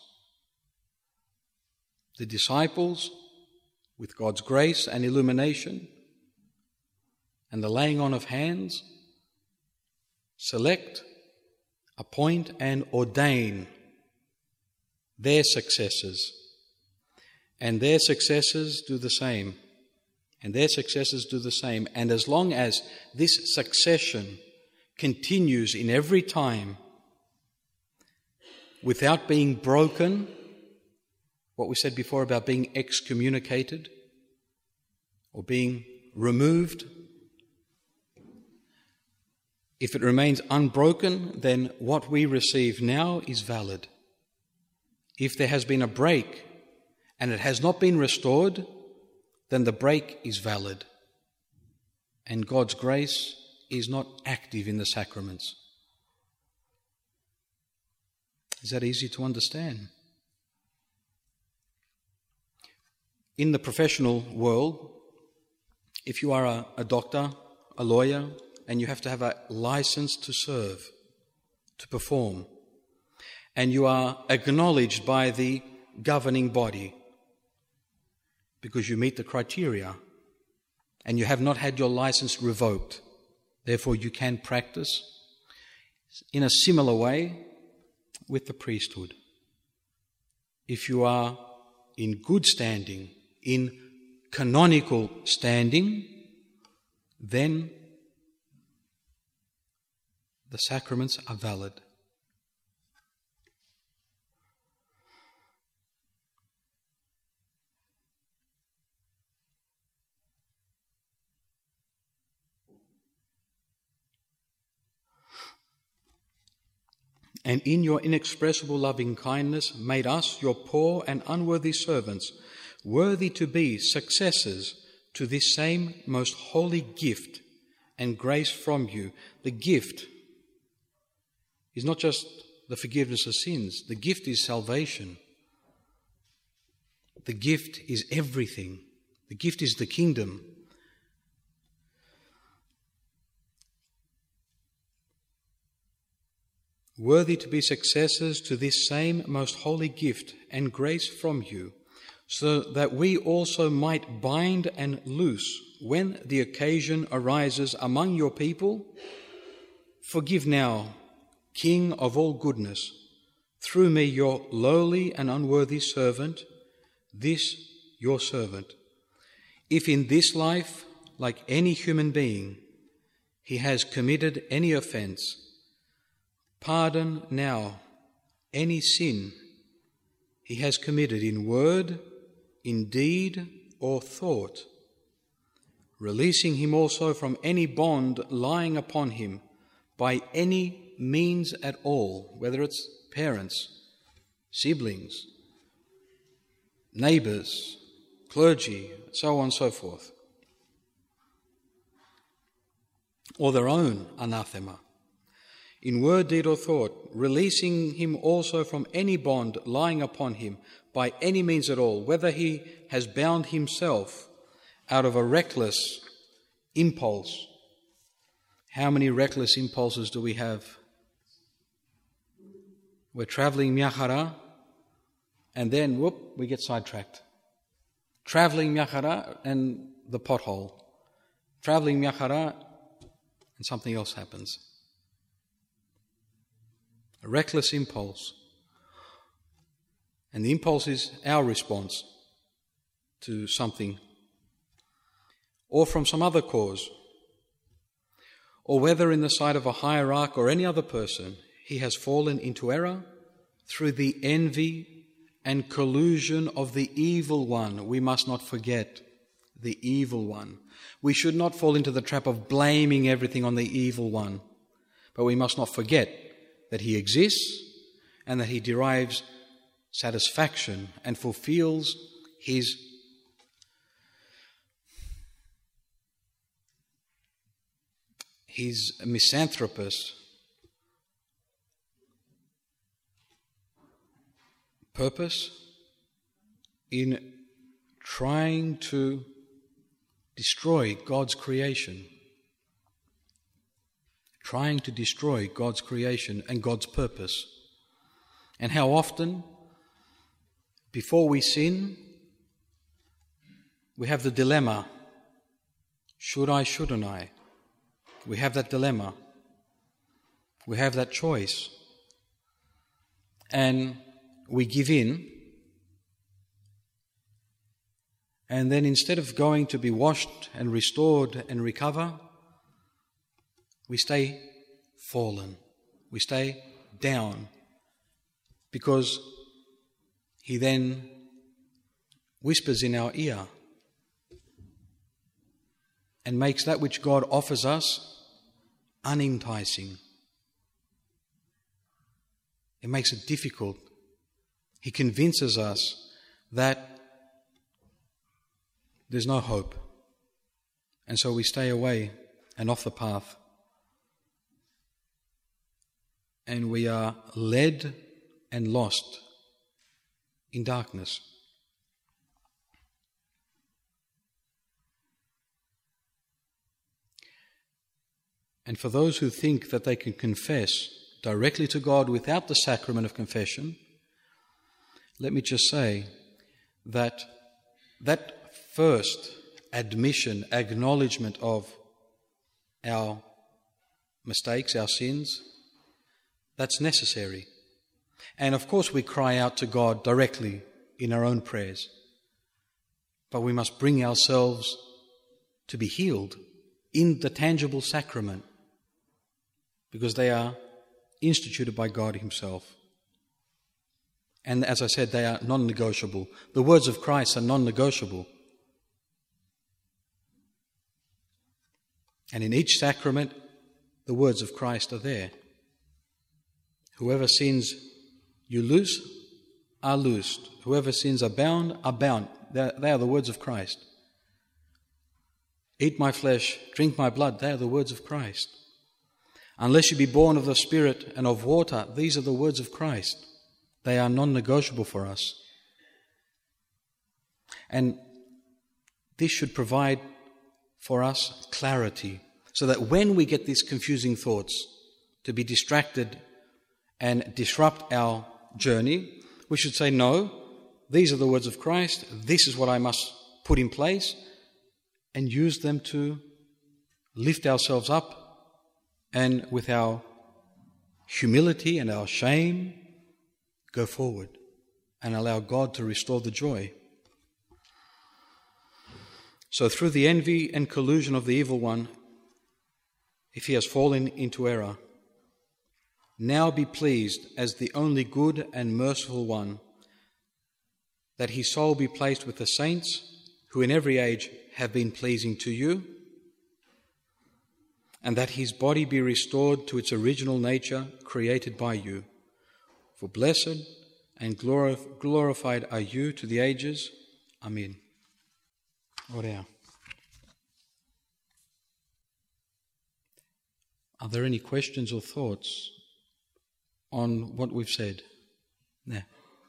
The disciples, with God's grace and illumination and the laying on of hands, select, appoint and ordain their successors. And their successors do the same. And their successors do the same. And as long as this succession continues in every time without being broken, what we said before about being excommunicated or being removed, if it remains unbroken, then what we receive now is valid. If there has been a break and it has not been restored, then the break is valid. And God's grace is not active in the sacraments. Is that easy to understand? In the professional world, if you are a, a doctor, a lawyer, and you have to have a license to serve, to perform, and you are acknowledged by the governing body because you meet the criteria and you have not had your license revoked, therefore you can practice in a similar way with the priesthood. If you are in good standing, in canonical standing, then the sacraments are valid. And in your inexpressible loving kindness made us, your poor and unworthy servants, worthy to be successors to this same most holy gift and grace from you. The gift is not just the forgiveness of sins. The gift is salvation. The gift is everything. The gift is the kingdom. Worthy to be successors to this same most holy gift and grace from you, so that we also might bind and loose when the occasion arises among your people. Forgive now, King of all goodness, through me, your lowly and unworthy servant, this your servant. If in this life, like any human being, he has committed any offence, pardon now any sin he has committed in word, in deed, or thought, releasing him also from any bond lying upon him by any means at all, whether it's parents, siblings, neighbours, clergy, so on and so forth, or their own anathema. in word, deed, or thought, releasing him also from any bond lying upon him by any means at all, whether he has bound himself out of a reckless impulse. How many reckless impulses do we have? We're travelling Myahara, and then, whoop, we get sidetracked. Travelling Myahara and the pothole. Travelling Myahara and something else happens. A reckless impulse. And the impulse is our response to something, or from some other cause, or whether in the sight of a hierarch or any other person, he has fallen into error through the envy and collusion of the evil one. We must not forget the evil one. We should not fall into the trap of blaming everything on the evil one, but we must not forget that he exists and that he derives satisfaction and fulfills his his misanthropous purpose in trying to destroy God's creation. Trying to destroy God's creation and God's purpose. And how often, before we sin, we have the dilemma, should I, shouldn't I? We have that dilemma. We have that choice. And we give in. And then instead of going to be washed and restored and recover, we stay fallen. We stay down. Because he then whispers in our ear and makes that which God offers us unenticing. It makes it difficult. He convinces us that there's no hope. And so we stay away and off the path. And we are led and lost in darkness. And for those who think that they can confess directly to God without the sacrament of confession, let me just say that that first admission, acknowledgement of our mistakes, our sins, that's necessary. And of course we cry out to God directly in our own prayers. But we must bring ourselves to be healed in the tangible sacrament, because they are instituted by God Himself. And as I said, they are non-negotiable. The words of Christ are non-negotiable. And in each sacrament, the words of Christ are there. Whoever sins you loose are loosed. Whoever sins are bound are bound. They are the words of Christ. Eat my flesh, drink my blood. They are the words of Christ. Unless you be born of the Spirit and of water, these are the words of Christ. They are non-negotiable for us. And this should provide for us clarity, so that when we get these confusing thoughts to be distracted and disrupt our journey, we should say, no, these are the words of Christ, this is what I must put in place, and use them to lift ourselves up, and with our humility and our shame, go forward and allow God to restore the joy. So through the envy and collusion of the evil one, if he has fallen into error, now be pleased as the only good and merciful one, that his soul be placed with the saints who in every age have been pleasing to you, and that his body be restored to its original nature created by you. For blessed and glorified are you to the ages. Amen. Orea. Are there any questions or thoughts on what we've said? No.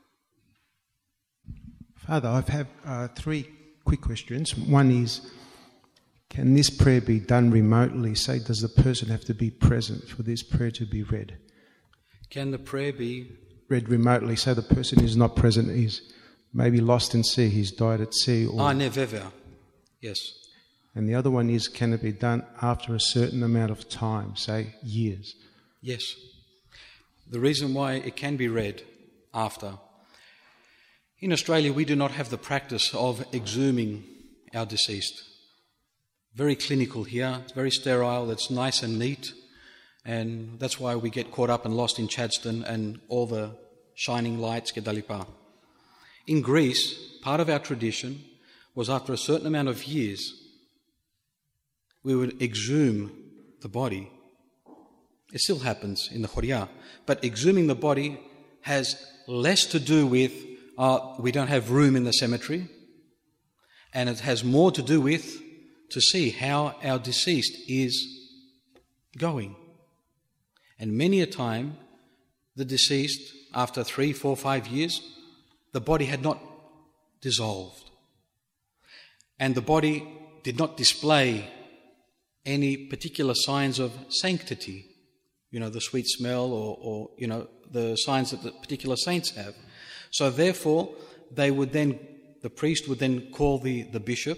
Father, I've had uh, three quick questions. One is, can this prayer be done remotely? Say, does the person have to be present for this prayer to be read? Can the prayer be read remotely? So the person is not present, is maybe lost in sea, he's died at sea. Or... Ah, never. Yes. And the other one is, can it be done after a certain amount of time, say years? Yes. The reason why it can be read after. In Australia, we do not have the practice of exhuming our deceased. Very clinical here. It's very sterile. It's nice and neat. And that's why we get caught up and lost in Chadstone and all the shining lights, Kedalipa. In Greece, part of our tradition was after a certain amount of years, we would exhume the body. It still happens in the Horia, but exhuming the body has less to do with uh, we don't have room in the cemetery, and it has more to do with to see how our deceased is going. And many a time, the deceased, after three, four, five years, the body had not dissolved, and the body did not display any particular signs of sanctity, you know, the sweet smell or, or, you know, the signs that the particular saints have. So therefore, they would then, the priest would then call the, the bishop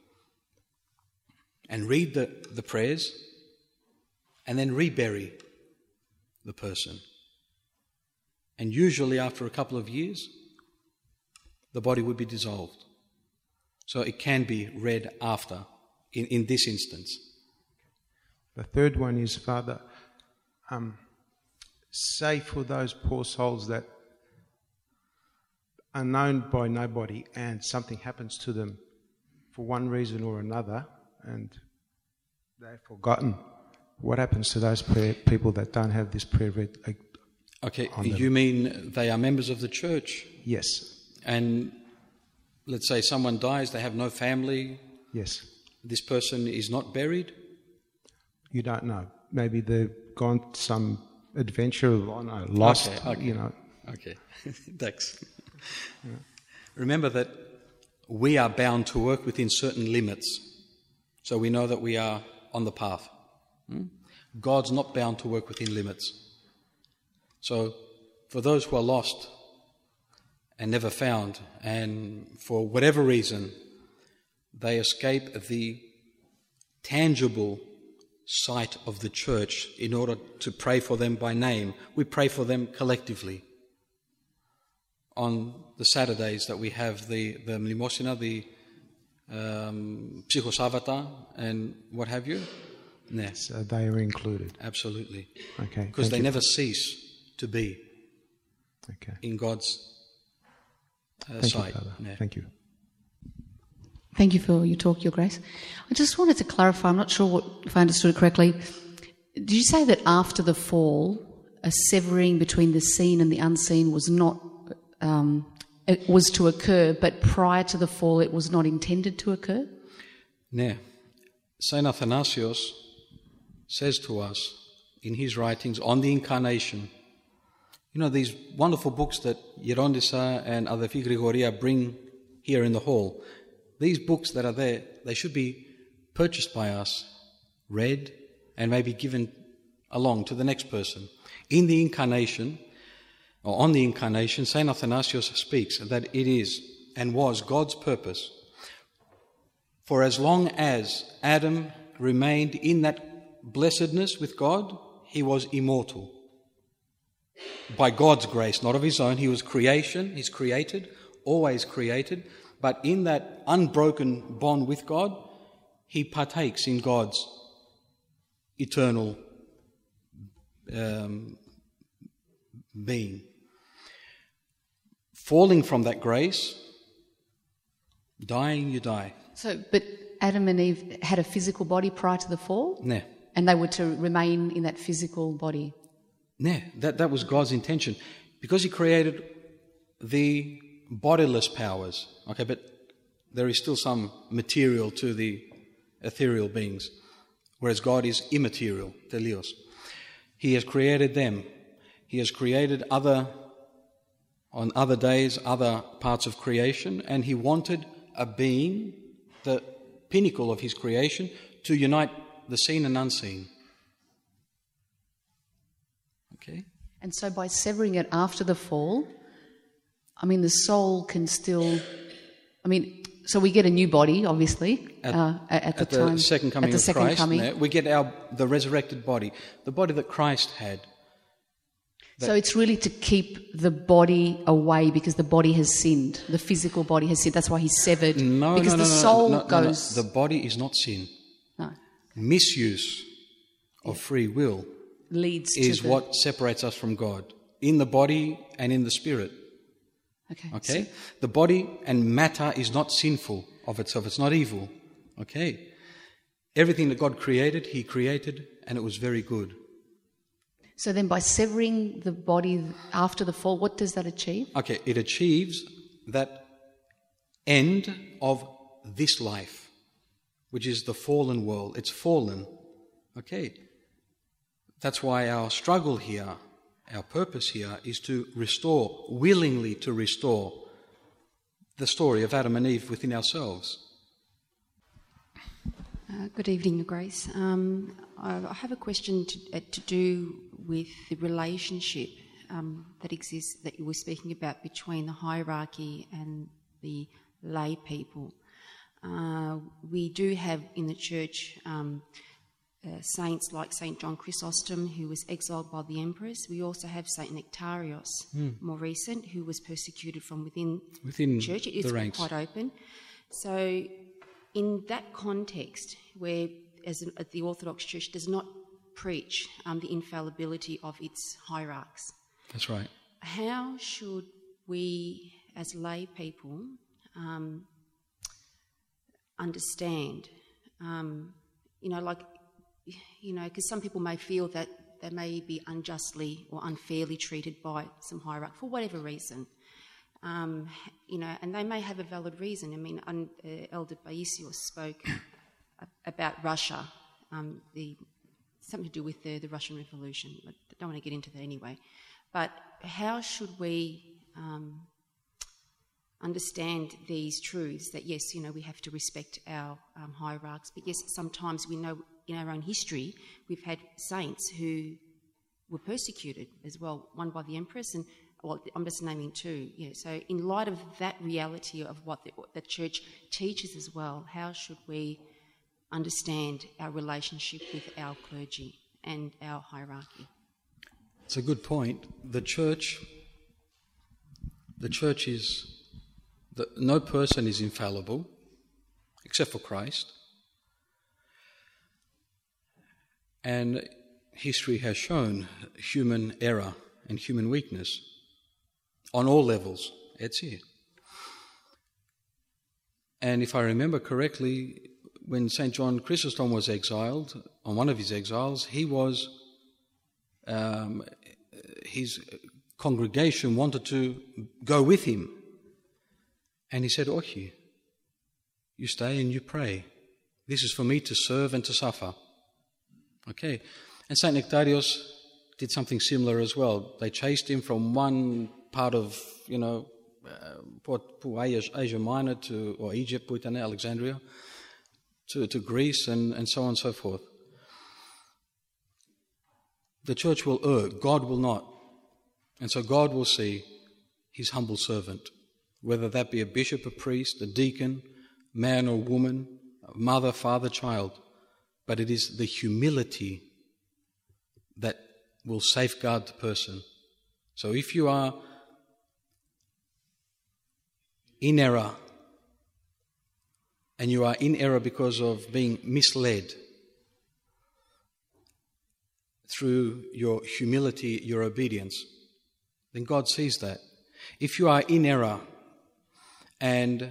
and read the, the prayers and then rebury the person. And usually after a couple of years, the body would be dissolved. So it can be read after, in, in this instance. The third one is, Father, um, say for those poor souls that are known by nobody and something happens to them for one reason or another and they've forgotten, what happens to those prayer, people that don't have this prayer read? Okay, you mean they are members of the church? Yes. And let's say someone dies, they have no family. Yes. This person is not buried? You don't know. Maybe they've gone some adventure, I don't know, lost, okay, okay. you know. Okay, thanks. Yeah. Remember that we are bound to work within certain limits, so we know that we are on the path. Hmm? God's not bound to work within limits. So for those who are lost and never found, and for whatever reason they escape the tangible sight of the church in order to pray for them by name, we pray for them collectively. On the Saturdays that we have the, the Mlimosina, the um, Psychosavata and what have you. Yeah. So they are included. Absolutely. Okay. Because they you. never cease to be okay. in God's uh, Thank sight. You, Father. Yeah. Thank you. Thank you for your talk, Your Grace. I just wanted to clarify, I'm not sure what, if I understood it correctly. Did you say that after the fall, a severing between the seen and the unseen was not, um, it was to occur, but prior to the fall it was not intended to occur? No. Saint Athanasios says to us in his writings on the Incarnation, you know, these wonderful books that Yerondisa and Adafi Grigoria bring here in the hall, these books that are there, they should be purchased by us, read, and maybe given along to the next person. In the Incarnation, or on the Incarnation, Saint Athanasius speaks that it is and was God's purpose for as long as Adam remained in that blessedness with God, he was immortal. By God's grace, not of his own. He was creation, he's created, always created, but in that unbroken bond with God, he partakes in God's eternal um, being. Falling from that grace, dying, you die. So, but Adam and Eve had a physical body prior to the fall? No. And they were to remain in that physical body? No, that, that was God's intention. Because he created the bodiless powers, okay, but there is still some material to the ethereal beings. whereas God is immaterial, teleos. He has created them. He has created other, on other days, other parts of creation, and he wanted a being, the pinnacle of his creation, to unite the seen and unseen. Okay? And so by severing it after the fall, I mean, the soul can still, I mean, so we get a new body, obviously, at, uh, at, at the at the time. second coming at the of second Christ. Coming. We get our the resurrected body, the body that Christ had. So it's really to keep the body away because the body has sinned. The physical body has sinned. That's why he's severed. No, because no, no, the no, soul no, no, goes. no, no. The body is not sin. No. Misuse of free will Leads is to the... what separates us from God, in the body and in the spirit. Okay. Okay? So, the body and matter is not sinful of itself. It's not evil. Okay? Everything that God created, he created, and it was very good. so then by severing the body after the fall, what does that achieve? Okay, it achieves that end of this life, which is the fallen world. It's fallen. Okay? That's why our struggle here, our purpose here, is to restore, willingly to restore, the story of Adam and Eve within ourselves. Uh, good evening, Your Grace. Um, I, I have a question to, uh, to do with the relationship um, that exists, that you were speaking about, between the hierarchy and the lay people. Uh, we do have in the church um, uh, saints like Saint John Chrysostom, who was exiled by the empress. We also have Saint Nectarios, mm. more recent, who was persecuted from within, within the church. It is the ranks. Quite open. So in that context, where as an, the Orthodox Church does not preach um, the infallibility of its hierarchs, That's right. how should we, as lay people, um, understand, um, you know, like, you know, because some people may feel that they may be unjustly or unfairly treated by some hierarch for whatever reason. Um, you know, and they may have a valid reason. I mean, un, uh, Elder Baisios spoke about Russia, um, the something to do with the, the Russian Revolution. I don't want to get into that anyway. But how should we um, understand these truths that, yes, you know, we have to respect our um, hierarchs, but yes, sometimes we know in our own history we've had saints who were persecuted as well, one by the empress, and well, I'm just naming two. You know, so in light of that reality of what the, what the church teaches as well, how should we understand our relationship with our clergy and our hierarchy? It's a good point. The church, the church is, the, no person is infallible except for Christ. And history has shown human error and human weakness on all levels. That's it. And if I remember correctly, when Saint John Chrysostom was exiled, on one of his exiles, he was, um, his congregation wanted to go with him. And he said, Ochi, you stay and you pray. This is for me to serve and to suffer. Okay. And Saint Nectarios did something similar as well. They chased him from one part of, you know, uh, Asia Minor to, or Egypt, Puitane, Alexandria, to, to Greece, and, and so on and so forth. The church will err, God will not. And so God will see his humble servant, whether that be a bishop, a priest, a deacon, man or woman, mother, father, child. But it is the humility that will safeguard the person. So if you are in error, and you are in error because of being misled through your humility, your obedience, then God sees that. If you are in error and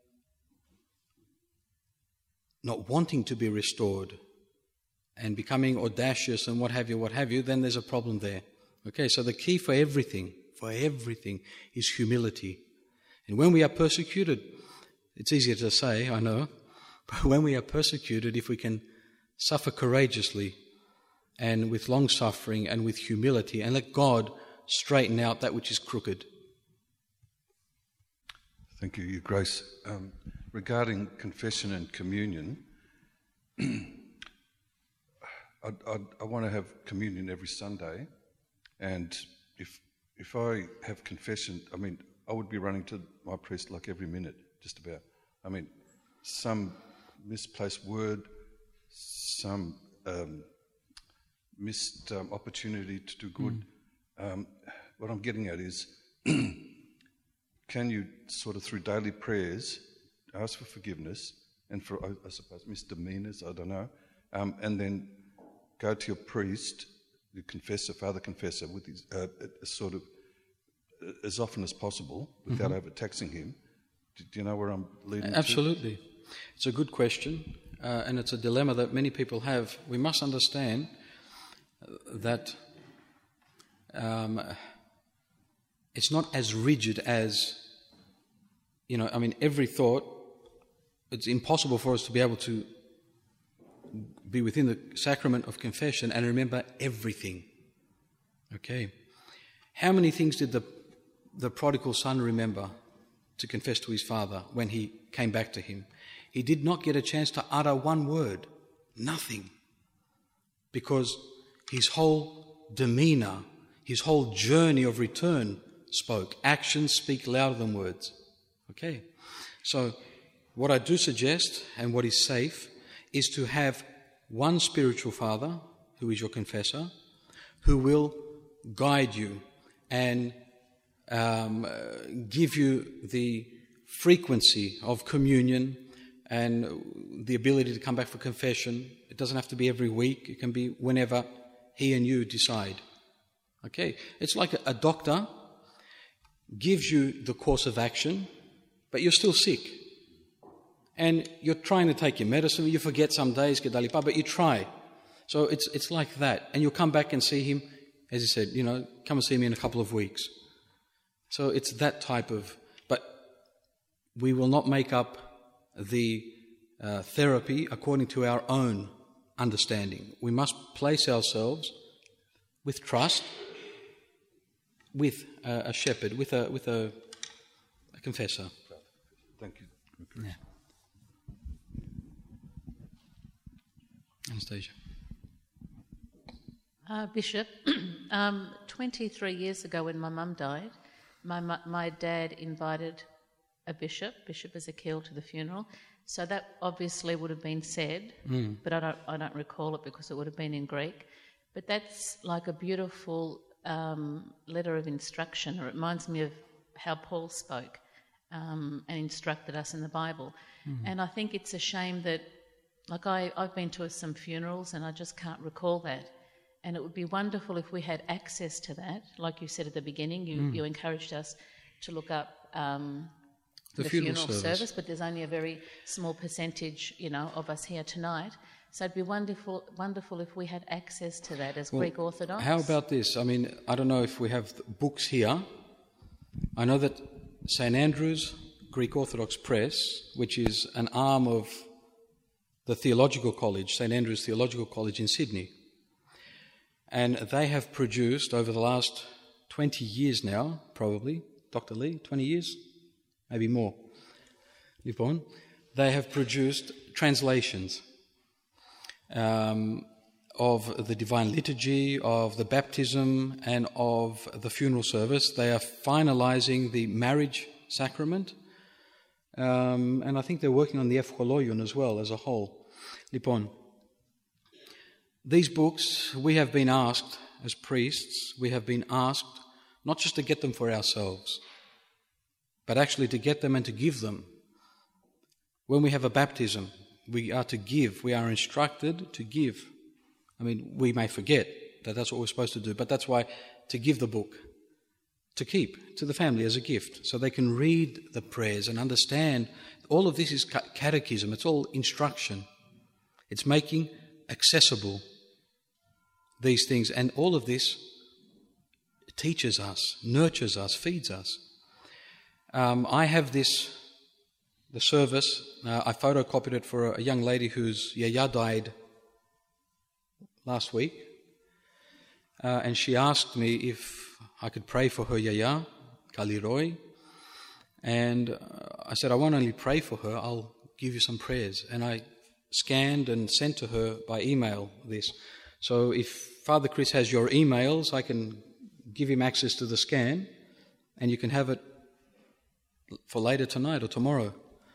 not wanting to be restored and becoming audacious and what have you, what have you, then there's a problem there. Okay, so the key for everything, for everything, is humility. And when we are persecuted, it's easier to say, I know, but when we are persecuted, if we can suffer courageously and with long suffering and with humility, and let God straighten out that which is crooked. Thank you, Your Grace. Um, regarding confession and communion, I, I, I want to have communion every Sunday, and if if I have confession, I mean, I would be running to my priest like every minute, just about. I mean, some misplaced word, some um, missed um, opportunity to do good. Mm. Um, what I'm getting at is, can you sort of through daily prayers ask for forgiveness and for, I, I suppose, misdemeanors, I don't know, um, and then go to your priest, the confessor, Father Confessor, with his, uh, sort of uh, as often as possible without mm-hmm. overtaxing him. Do, do you know where I'm leading Absolutely. to? It's a good question, uh, and it's a dilemma that many people have. We must understand that um, it's not as rigid as, you know, I mean, every thought, it's impossible for us to be able to be within the sacrament of confession and remember everything. Okay. How many things did the the prodigal son remember to confess to his father when he came back to him? He did not get a chance to utter one word. Nothing. Because his whole demeanour, his whole journey of return spoke. Actions speak louder than words. Okay. So what I do suggest, and what is safe, is to have one spiritual father, who is your confessor, who will guide you and um, uh, give you the frequency of communion and the ability to come back for confession. It doesn't have to be every week. It can be whenever he and you decide. Okay? It's like a, a doctor gives you the course of action, but you're still sick. And you're trying to take your medicine. You forget some days, but you try. So it's it's like that. And you'll come back and see him, as he said, you know, come and see me in a couple of weeks. So it's that type of... But we will not make up the uh, therapy according to our own understanding. We must place ourselves with trust, with uh, a shepherd, with a with a, a confessor. Thank you. Yeah. Anastasia. Uh, Bishop, um, twenty-three years ago when my mum died, my my dad invited a bishop, Bishop Ezekiel, to the funeral. So that obviously would have been said, mm. but I don't I don't recall it because it would have been in Greek. But that's like a beautiful um, letter of instruction. It reminds me of how Paul spoke um, and instructed us in the Bible. Mm. And I think it's a shame that, like I, I've been to some funerals and I just can't recall that. And it would be wonderful if we had access to that. Like you said at the beginning, you, mm. you encouraged us to look up um, the, the funeral, funeral service. service, but there's only a very small percentage, you know, of us here tonight. So it'd be wonderful, wonderful if we had access to that as well, Greek Orthodox. How about this? I mean, I don't know if we have books here. I know that Saint Andrew's Greek Orthodox Press, which is an arm of the Theological College, Saint Andrew's Theological College in Sydney, and they have produced over the last twenty years now, probably, Doctor Lee, twenty years, maybe more, Lipon, they have produced translations um, of the Divine Liturgy, of the baptism, and of the funeral service. They are finalising the marriage sacrament, um, and I think they're working on the Evcholoion as well as a whole. Lipon. These books, we have been asked, as priests, we have been asked not just to get them for ourselves, but actually to get them and to give them. When we have a baptism, we are to give, we are instructed to give. I mean, we may forget that that's what we're supposed to do, but that's why to give the book, to keep to the family as a gift, so they can read the prayers and understand. All of this is catechism, it's all instruction. It's making accessible these things, and all of this teaches us, nurtures us, feeds us. Um, I have this, the service, uh, I photocopied it for a young lady whose yaya died last week, uh, and she asked me if I could pray for her yaya, Kali Roy, and uh, I said, I won't only pray for her, I'll give you some prayers. And I scanned and sent to her by email this. So if Father Chris has your emails, I can give him access to the scan, and you can have it for later tonight or tomorrow.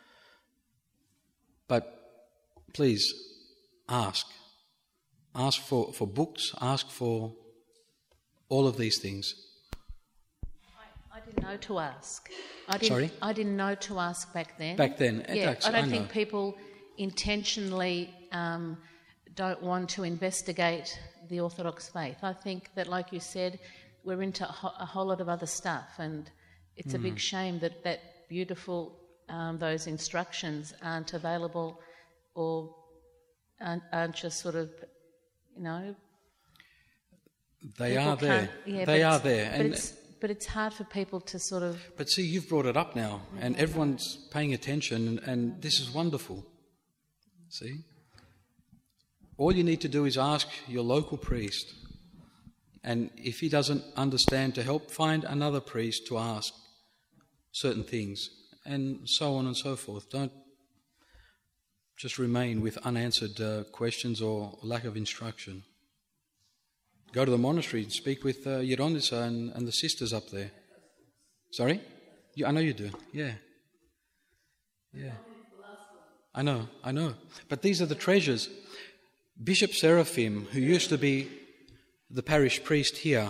But please, ask. Ask for, for books, ask for all of these things. I, I didn't know to ask. I didn't, Sorry? I didn't know to ask back then. Back then? Yeah, That's, I don't I think know. people intentionally um, don't want to investigate the Orthodox faith. I think that, like you said, we're into a, ho- a whole lot of other stuff, and it's mm. a big shame that that beautiful, um, those instructions aren't available or aren't, aren't just sort of, you know... They are there. Yeah, they are there. But, and it's, but it's hard for people to sort of... But see, you've brought it up now, and everyone's paying attention, and, and this is wonderful. See? All you need to do is ask your local priest, and if he doesn't understand, to help find another priest to ask certain things, and so on and so forth. Don't just remain with unanswered uh, questions or lack of instruction. Go to the monastery and speak with uh, Yeronisa and, and the sisters up there. Sorry? You, I know you do. Yeah. Yeah. I know, I know. But these are the treasures. Bishop Seraphim, who used to be the parish priest here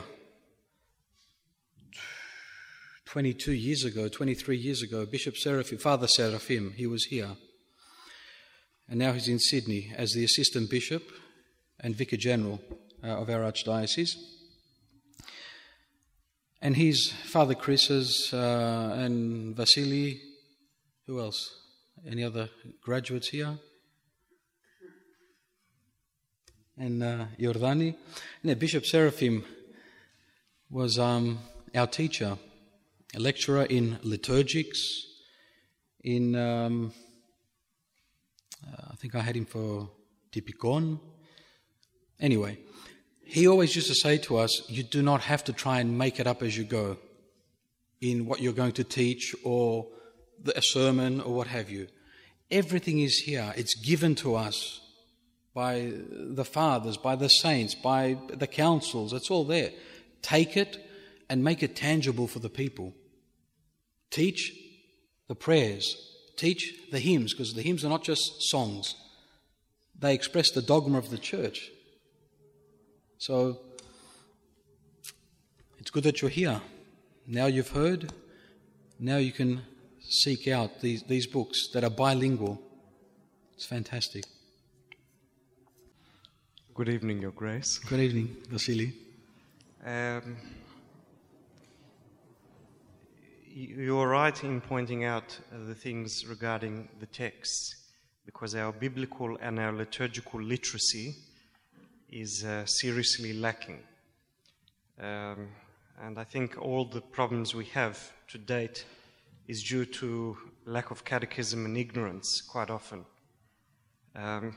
twenty-two years ago, twenty-three years ago, Bishop Seraphim, Father Seraphim, he was here. And now he's in Sydney as the Assistant Bishop and Vicar General uh, of our Archdiocese. And he's Father Chris's uh, and Vasily, who else? Any other graduates here? And uh, Jordani. And Bishop Seraphim was um, our teacher, a lecturer in liturgics, in, um, uh, I think I had him for Typikon. Anyway, he always used to say to us, you do not have to try and make it up as you go in what you're going to teach or the, a sermon or what have you. Everything is here. It's given to us by the fathers, by the saints, by the councils. It's all there. Take it and make it tangible for the people. Teach the prayers. Teach the hymns, because the hymns are not just songs. They express the dogma of the church. So it's good that you're here. Now you've heard. Now you can seek out these, these books that are bilingual. It's fantastic. Good evening, Your Grace. Good evening, Vasily. Um, you're right in pointing out uh, the things regarding the texts, because our biblical and our liturgical literacy is uh, seriously lacking. Um, and I think all the problems we have to date is due to lack of catechism and ignorance quite often. Um,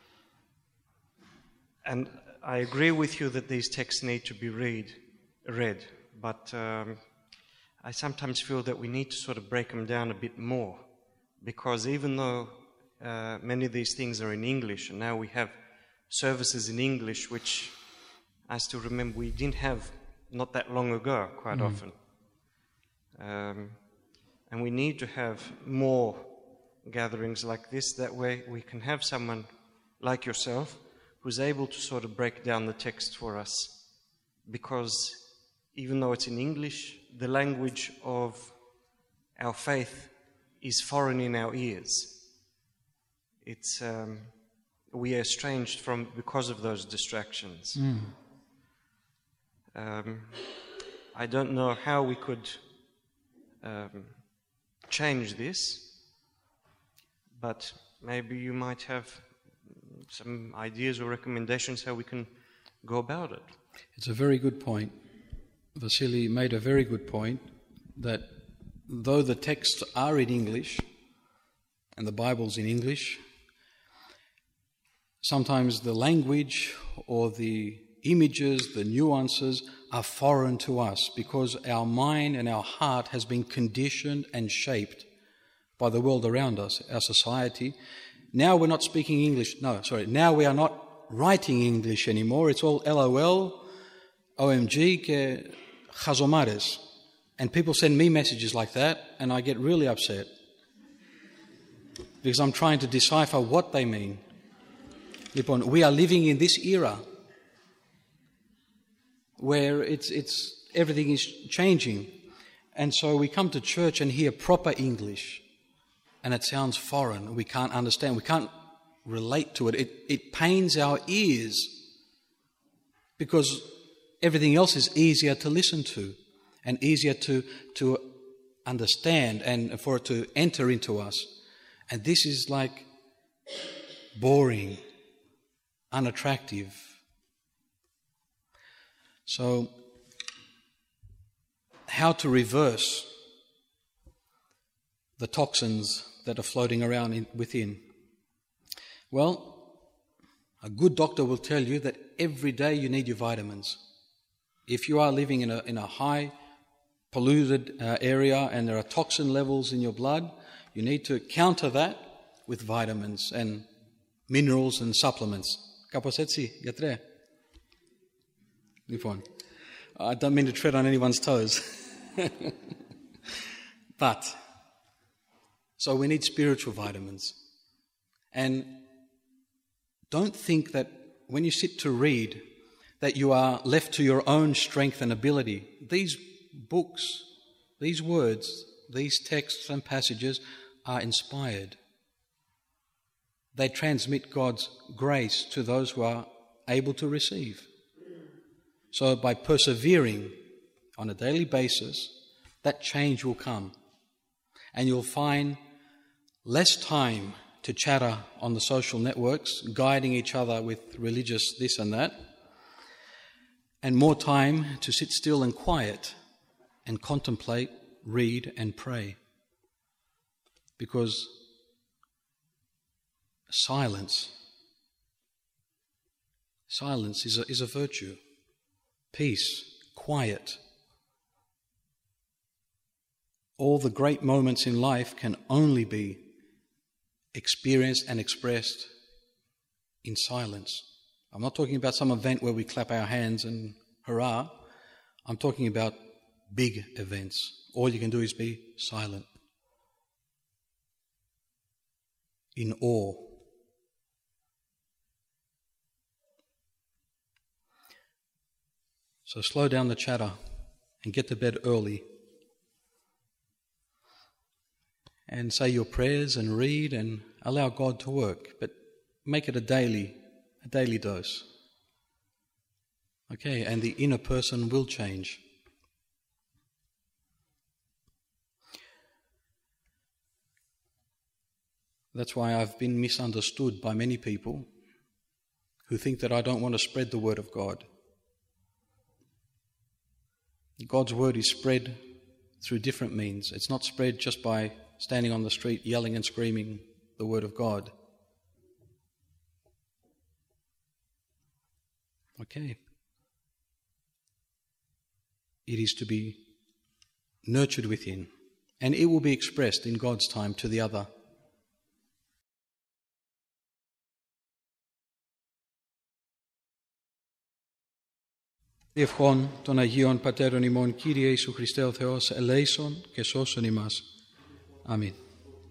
and I agree with you that these texts need to be read, read, but um, I sometimes feel that we need to sort of break them down a bit more, because even though uh, many of these things are in English, and now we have services in English, which I still remember we didn't have not that long ago, quite mm. often. Um, and we need to have more gatherings like this. That way we can have someone like yourself who's able to sort of break down the text for us. Because even though it's in English, the language of our faith is foreign in our ears. It's... Um, we are estranged from because of those distractions. Mm. Um, I don't know how we could um, change this, but maybe you might have some ideas or recommendations how we can go about it. It's a very good point. Vasily made a very good point that though the texts are in English and the Bible's in English, sometimes the language or the images, the nuances are foreign to us because our mind and our heart has been conditioned and shaped by the world around us, our society. Now we're not speaking English. No, sorry. Now we are not writing English anymore. It's all L O L, O M G, que chazomares. And people send me messages like that, and I get really upset because I'm trying to decipher what they mean. We are living in this era where it's, it's, everything is changing. And so we come to church and hear proper English, and it sounds foreign. We can't understand. We can't relate to it. It, it pains our ears because everything else is easier to listen to and easier to, to understand and for it to enter into us. And this is like boring, unattractive. So, how to reverse the toxins that are floating around in, within? Well, a good doctor will tell you that every day you need your vitamins. If you are living in a, in a high polluted uh, area and there are toxin levels in your blood, you need to counter that with vitamins and minerals and supplements. Kapos etsi, γιατρέ. Λοιπόν, I don't mean to tread on anyone's toes. But, so we need spiritual vitamins. And don't think that when you sit to read that you are left to your own strength and ability. These books, these words, these texts and passages are inspired. They transmit God's grace to those who are able to receive. So by persevering on a daily basis, that change will come. And you'll find less time to chatter on the social networks, guiding each other with religious this and that, and more time to sit still and quiet and contemplate, read and pray. Because silence, silence is a, is a virtue. Peace, quiet. All the great moments in life can only be experienced and expressed in silence. I'm not talking about some event where we clap our hands and hurrah. I'm talking about big events. All you can do is be silent, in awe. So slow down the chatter and get to bed early. And say your prayers and read and allow God to work. But make it a daily, a daily dose. Okay, and the inner person will change. That's why I've been misunderstood by many people who think that I don't want to spread the word of God. God's word is spread through different means. It's not spread just by standing on the street yelling and screaming the word of God. Okay. It is to be nurtured within, and it will be expressed in God's time to the other. Ευχών των Αγίων Πατέρων ημών, Κύριε Ιησού Χριστέ ο Θεός, ελέησον και σώσον ημάς. Αμήν.